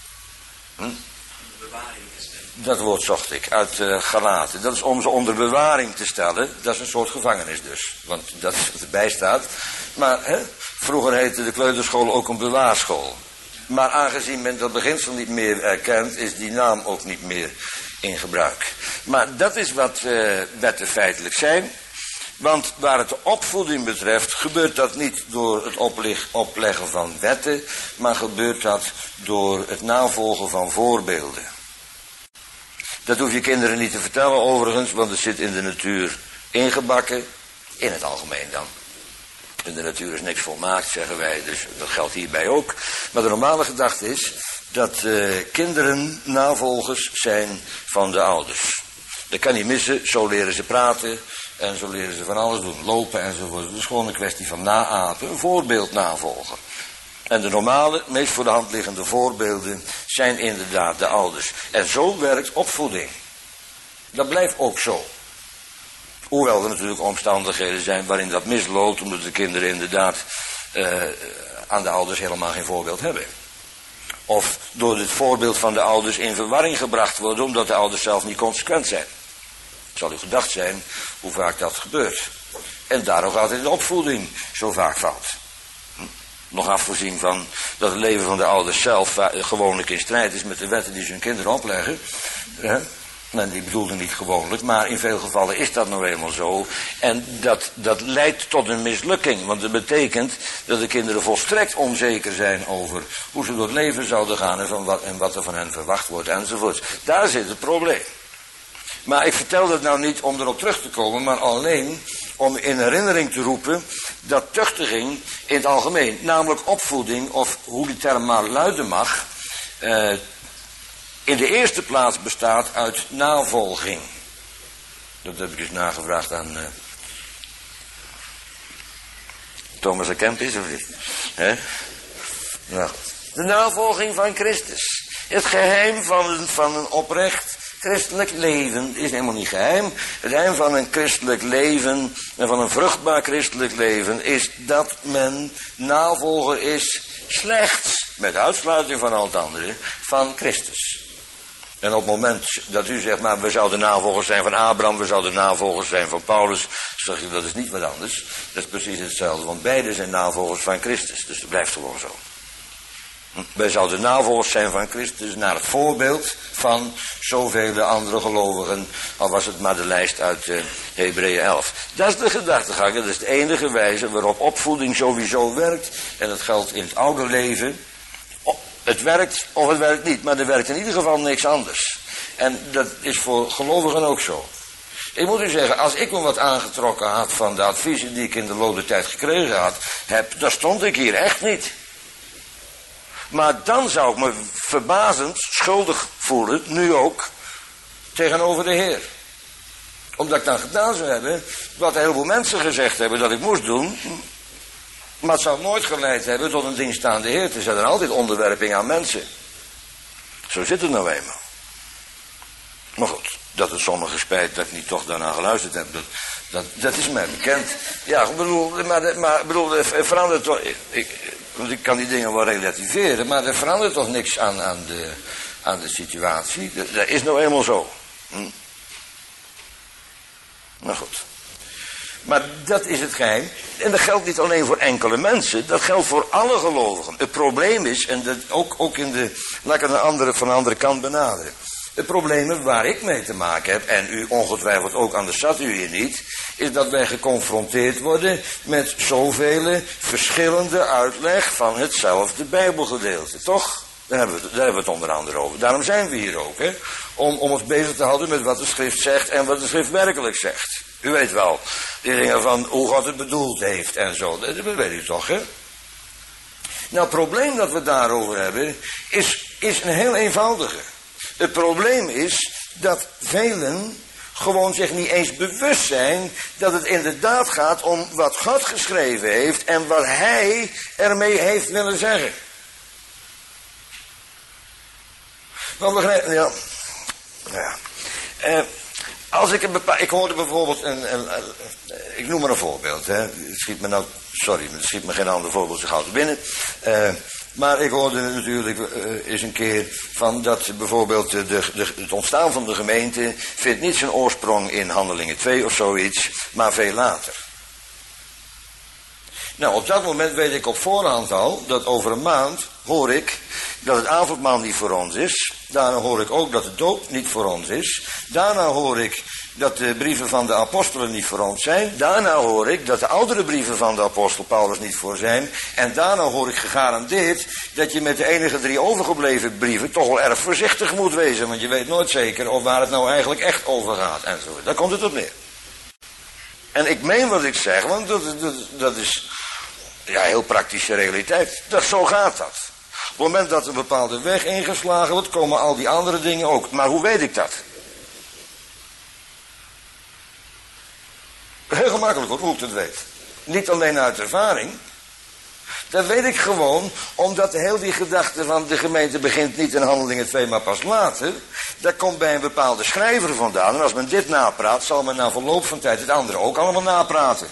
Dat woord zocht ik uit Galaten. Dat is om ze onder bewaring te stellen. Dat is een soort gevangenis dus. Want dat is wat erbij staat. Maar vroeger heette de kleuterschool ook een bewaarschool. Maar aangezien men dat beginsel niet meer erkent, is die naam ook niet meer in gebruik. Maar dat is wat wetten feitelijk zijn. Want waar het de opvoeding betreft, gebeurt dat niet door het opleggen van wetten, maar gebeurt dat door het navolgen van voorbeelden. Dat hoef je kinderen niet te vertellen overigens, want het zit in de natuur ingebakken, in het algemeen dan. In de natuur is niks volmaakt, zeggen wij, dus dat geldt hierbij ook. Maar de normale gedachte is dat kinderen navolgers zijn van de ouders. Dat kan niet missen, zo leren ze praten en zo leren ze van alles doen, lopen enzovoort. Het is gewoon een kwestie van naapen, een voorbeeld navolgen. En de normale, meest voor de hand liggende voorbeelden zijn inderdaad de ouders. En zo werkt opvoeding. Dat blijft ook zo. Hoewel er natuurlijk omstandigheden zijn waarin dat misloopt, omdat de kinderen inderdaad aan de ouders helemaal geen voorbeeld hebben. Of door het voorbeeld van de ouders in verwarring gebracht worden, omdat de ouders zelf niet consequent zijn. Het zal u gedacht zijn hoe vaak dat gebeurt. En daarom gaat het in de opvoeding zo vaak fout. Nog afgezien van dat het leven van de ouders zelf gewoonlijk in strijd is met de wetten die ze hun kinderen opleggen. En die bedoelde niet gewoonlijk, maar in veel gevallen is dat nou eenmaal zo. En dat leidt tot een mislukking, want dat betekent dat de kinderen volstrekt onzeker zijn over hoe ze door het leven zouden gaan en wat er van hen verwacht wordt enzovoort. Daar zit het probleem. Maar ik vertel dat nou niet om erop terug te komen, maar alleen om in herinnering te roepen dat tuchtiging in het algemeen, namelijk opvoeding, of hoe die term maar luiden mag, in de eerste plaats bestaat uit navolging. Dat heb ik eens nagevraagd aan Thomas à Kempis, of niet? Nou, de navolging van Christus. Het geheim van een oprecht christelijk leven is helemaal niet geheim. Het geheim van een christelijk leven en van een vruchtbaar christelijk leven is dat men navolger is slechts, met uitsluiting van al het andere, van Christus. En op het moment dat u zegt, maar we zouden navolgers zijn van Abraham, we zouden navolgers zijn van Paulus, zeg je, dat is niet wat anders. Dat is precies hetzelfde, want beide zijn navolgers van Christus. Dus dat blijft gewoon zo. Wij zouden navolgers zijn van Christus naar het voorbeeld van zoveel andere gelovigen, al was het maar de lijst uit Hebreeën 11. Dat is de gedachtegang, dat is de enige wijze waarop opvoeding sowieso werkt. En dat geldt in het oude leven. Het werkt of het werkt niet, maar er werkt in ieder geval niks anders. En dat is voor gelovigen ook zo. Ik moet u zeggen, als ik me wat aangetrokken had van de adviezen die ik in de loop der tijd gekregen heb, dan stond ik hier echt niet. Maar dan zou ik me verbazend schuldig voelen, nu ook, tegenover de Heer. Omdat ik dan gedaan zou hebben wat heel veel mensen gezegd hebben dat ik moest doen. Maar het zou nooit geleid hebben tot een dienst aan de Heer. Het is er altijd onderwerping aan mensen. Zo zit het nou eenmaal. Maar goed, dat het sommigen spijt dat ik niet toch daarna geluisterd heb. Dat is mij bekend. Ja, maar verandert toch. Want ik kan die dingen wel relativeren, maar er verandert toch niks aan de situatie. Dat is nou eenmaal zo. Nou goed. Maar dat is het geheim. En dat geldt niet alleen voor enkele mensen, dat geldt voor alle gelovigen. Het probleem is, en dat ook in de, laat ik het van de andere kant benaderen. Het probleem waar ik mee te maken heb, en u ongetwijfeld ook, anders zat u hier niet, is dat wij geconfronteerd worden met zoveel verschillende uitleg van hetzelfde Bijbelgedeelte, toch? Daar hebben we het onder andere over. Daarom zijn we hier ook, hè? Om ons bezig te houden met wat de schrift zegt en wat de schrift werkelijk zegt. U weet wel, die dingen van hoe God het bedoeld heeft en zo, dat weet u toch, hè? Nou, het probleem dat we daarover hebben, is een heel eenvoudige. Het probleem is dat velen gewoon zich niet eens bewust zijn dat het inderdaad gaat om wat God geschreven heeft en wat hij ermee heeft willen zeggen. Want begrijp, als ik ik hoorde bijvoorbeeld ik noem maar een voorbeeld, hè. Het schiet me geen ander voorbeeld zo gauw te binnen. Maar ik hoorde natuurlijk eens een keer van dat bijvoorbeeld het ontstaan van de gemeente vindt niet zijn oorsprong in Handelingen 2 of zoiets, maar veel later. Nou, op dat moment weet ik op voorhand al dat over een maand hoor ik dat het avondmaal niet voor ons is. Daarna hoor ik ook dat de doop niet voor ons is. Daarna hoor ik dat de brieven van de apostelen niet voor ons zijn. Daarna hoor ik dat de oudere brieven van de apostel Paulus niet voor zijn. En daarna hoor ik gegarandeerd dat je met de enige 3 overgebleven brieven toch wel erg voorzichtig moet wezen. Want je weet nooit zeker of waar het nou eigenlijk echt over gaat. En zo. Daar komt het op neer. En ik meen wat ik zeg, want dat is heel praktische realiteit. Zo gaat dat. Op het moment dat een bepaalde weg ingeslagen wordt, komen al die andere dingen ook. Maar hoe weet ik dat? Heel gemakkelijk hoor, hoe ik dat weet. Niet alleen uit ervaring. Dat weet ik gewoon, omdat heel die gedachte van de gemeente begint niet in Handelingen 2, maar pas later. Dat komt bij een bepaalde schrijver vandaan. En als men dit napraat, zal men na verloop van tijd het andere ook allemaal napraten.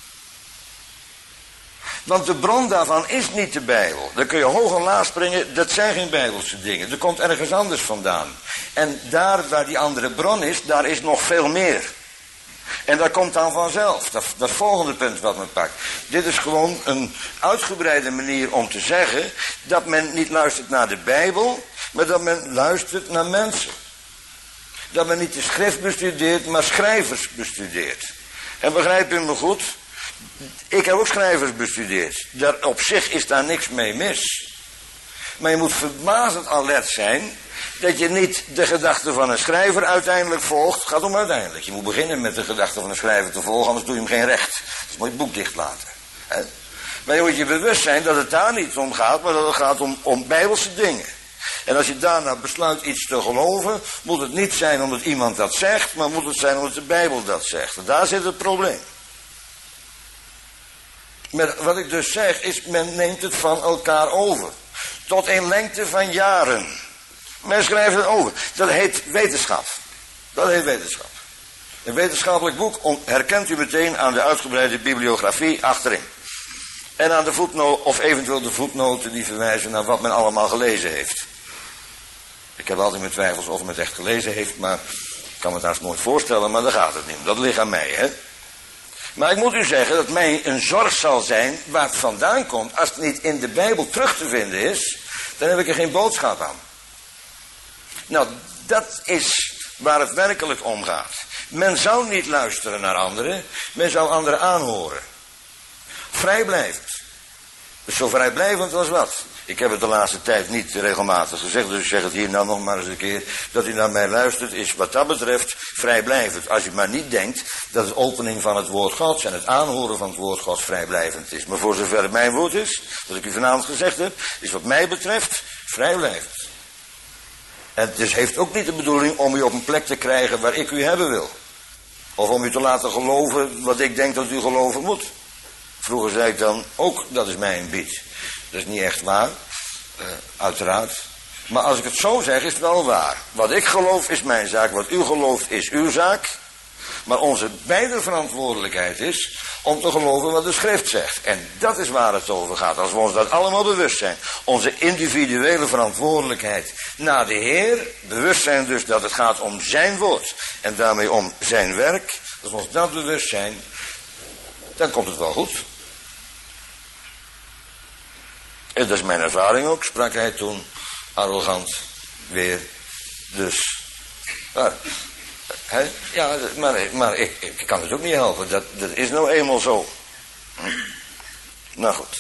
Want de bron daarvan is niet de Bijbel. Daar kun je hoog en laag springen, dat zijn geen Bijbelse dingen. Er komt ergens anders vandaan. En daar waar die andere bron is, daar is nog veel meer. En dat komt dan vanzelf. Dat volgende punt wat men pakt. Dit is gewoon een uitgebreide manier om te zeggen dat men niet luistert naar de Bijbel, maar dat men luistert naar mensen. Dat men niet de schrift bestudeert, maar schrijvers bestudeert. En begrijp je me goed? Ik heb ook schrijvers bestudeerd. Op zich is daar niks mee mis. Maar je moet verbazend alert zijn dat je niet de gedachte van een schrijver uiteindelijk volgt. Het gaat om uiteindelijk. Je moet beginnen met de gedachte van een schrijver te volgen, anders doe je hem geen recht. Dus moet je het boek dicht laten. Maar je moet je bewust zijn dat het daar niet om gaat, maar dat het gaat om bijbelse dingen. En als je daarna besluit iets te geloven, moet het niet zijn omdat iemand dat zegt, maar moet het zijn omdat de Bijbel dat zegt. En daar zit het probleem. Maar wat ik dus zeg is, men neemt het van elkaar over. Tot in lengte van jaren. Men schrijft het over. Dat heet wetenschap. Dat heet wetenschap. Een wetenschappelijk boek herkent u meteen aan de uitgebreide bibliografie achterin. En aan de voetnoot, of eventueel de voetnoten die verwijzen naar wat men allemaal gelezen heeft. Ik heb altijd mijn twijfels of men het echt gelezen heeft, maar ik kan me het haast nooit voorstellen, maar daar gaat het niet om. Dat ligt aan mij, hè. Maar ik moet u zeggen dat mij een zorg zal zijn waar het vandaan komt. Als het niet in de Bijbel terug te vinden is, dan heb ik er geen boodschap aan. Nou, dat is waar het werkelijk om gaat. Men zou niet luisteren naar anderen, men zou anderen aanhoren. Vrijblijvend. Dus zo vrijblijvend als wat. Ik heb het de laatste tijd niet regelmatig gezegd, dus ik zeg het hier nou nog maar eens een keer. Dat u naar mij luistert is wat dat betreft vrijblijvend. Als u maar niet denkt dat het opening van het woord Gods en het aanhoren van het woord Gods vrijblijvend is. Maar voor zover het mijn woord is, wat ik u vanavond gezegd heb, is wat mij betreft vrijblijvend. En het dus heeft ook niet de bedoeling om u op een plek te krijgen waar ik u hebben wil. Of om u te laten geloven wat ik denk dat u geloven moet. Vroeger zei ik dan ook, dat is mijn bied. Dat is niet echt waar, uiteraard. Maar als ik het zo zeg, is het wel waar. Wat ik geloof is mijn zaak, wat u gelooft is uw zaak. Maar onze beide verantwoordelijkheid is om te geloven wat de schrift zegt. En dat is waar het over gaat, als we ons dat allemaal bewust zijn. Onze individuele verantwoordelijkheid naar de Heer. Bewust zijn dus dat het gaat om zijn woord. En daarmee om zijn werk. Als we ons dat bewust zijn, dan komt het wel goed. En dat is mijn ervaring ook, sprak hij toen arrogant weer. Dus, maar ik kan het ook niet helpen. Dat is nou eenmaal zo. Nou goed.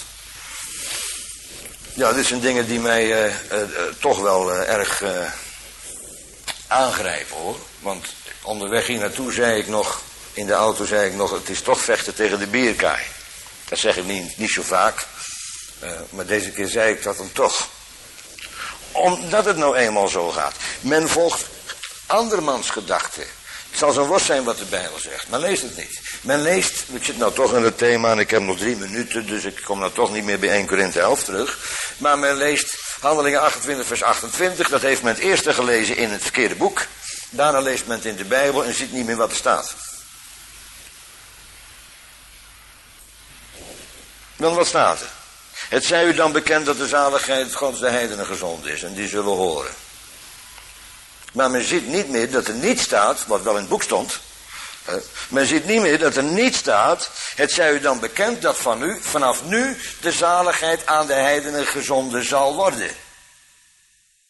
Ja, dit zijn dingen die mij toch wel erg aangrijpen hoor. Want onderweg hier naartoe zei ik nog, in de auto zei ik nog, het is toch vechten tegen de bierkaai. Dat zeg ik niet zo vaak. Maar deze keer zei ik dat dan toch. Omdat het nou eenmaal zo gaat. Men volgt andermans gedachten. Het zal zo'n worst zijn wat de Bijbel zegt. Men leest het niet. Men leest, ik zit nou toch in het thema en ik heb nog 3 minuten, dus ik kom nou toch niet meer bij 1 Korinthe 11 terug. Maar men leest Handelingen 28 vers 28, dat heeft men het eerste gelezen in het verkeerde boek. Daarna leest men het in de Bijbel en ziet niet meer wat er staat. Dan wat staat er? Het zij u dan bekend dat de zaligheid Gods de heidenen gezond is en die zullen horen. Maar men ziet niet meer dat er niet staat, wat wel in het boek stond. Men ziet niet meer dat er niet staat, het zij u dan bekend dat vanaf nu de zaligheid aan de heidenen gezonden zal worden.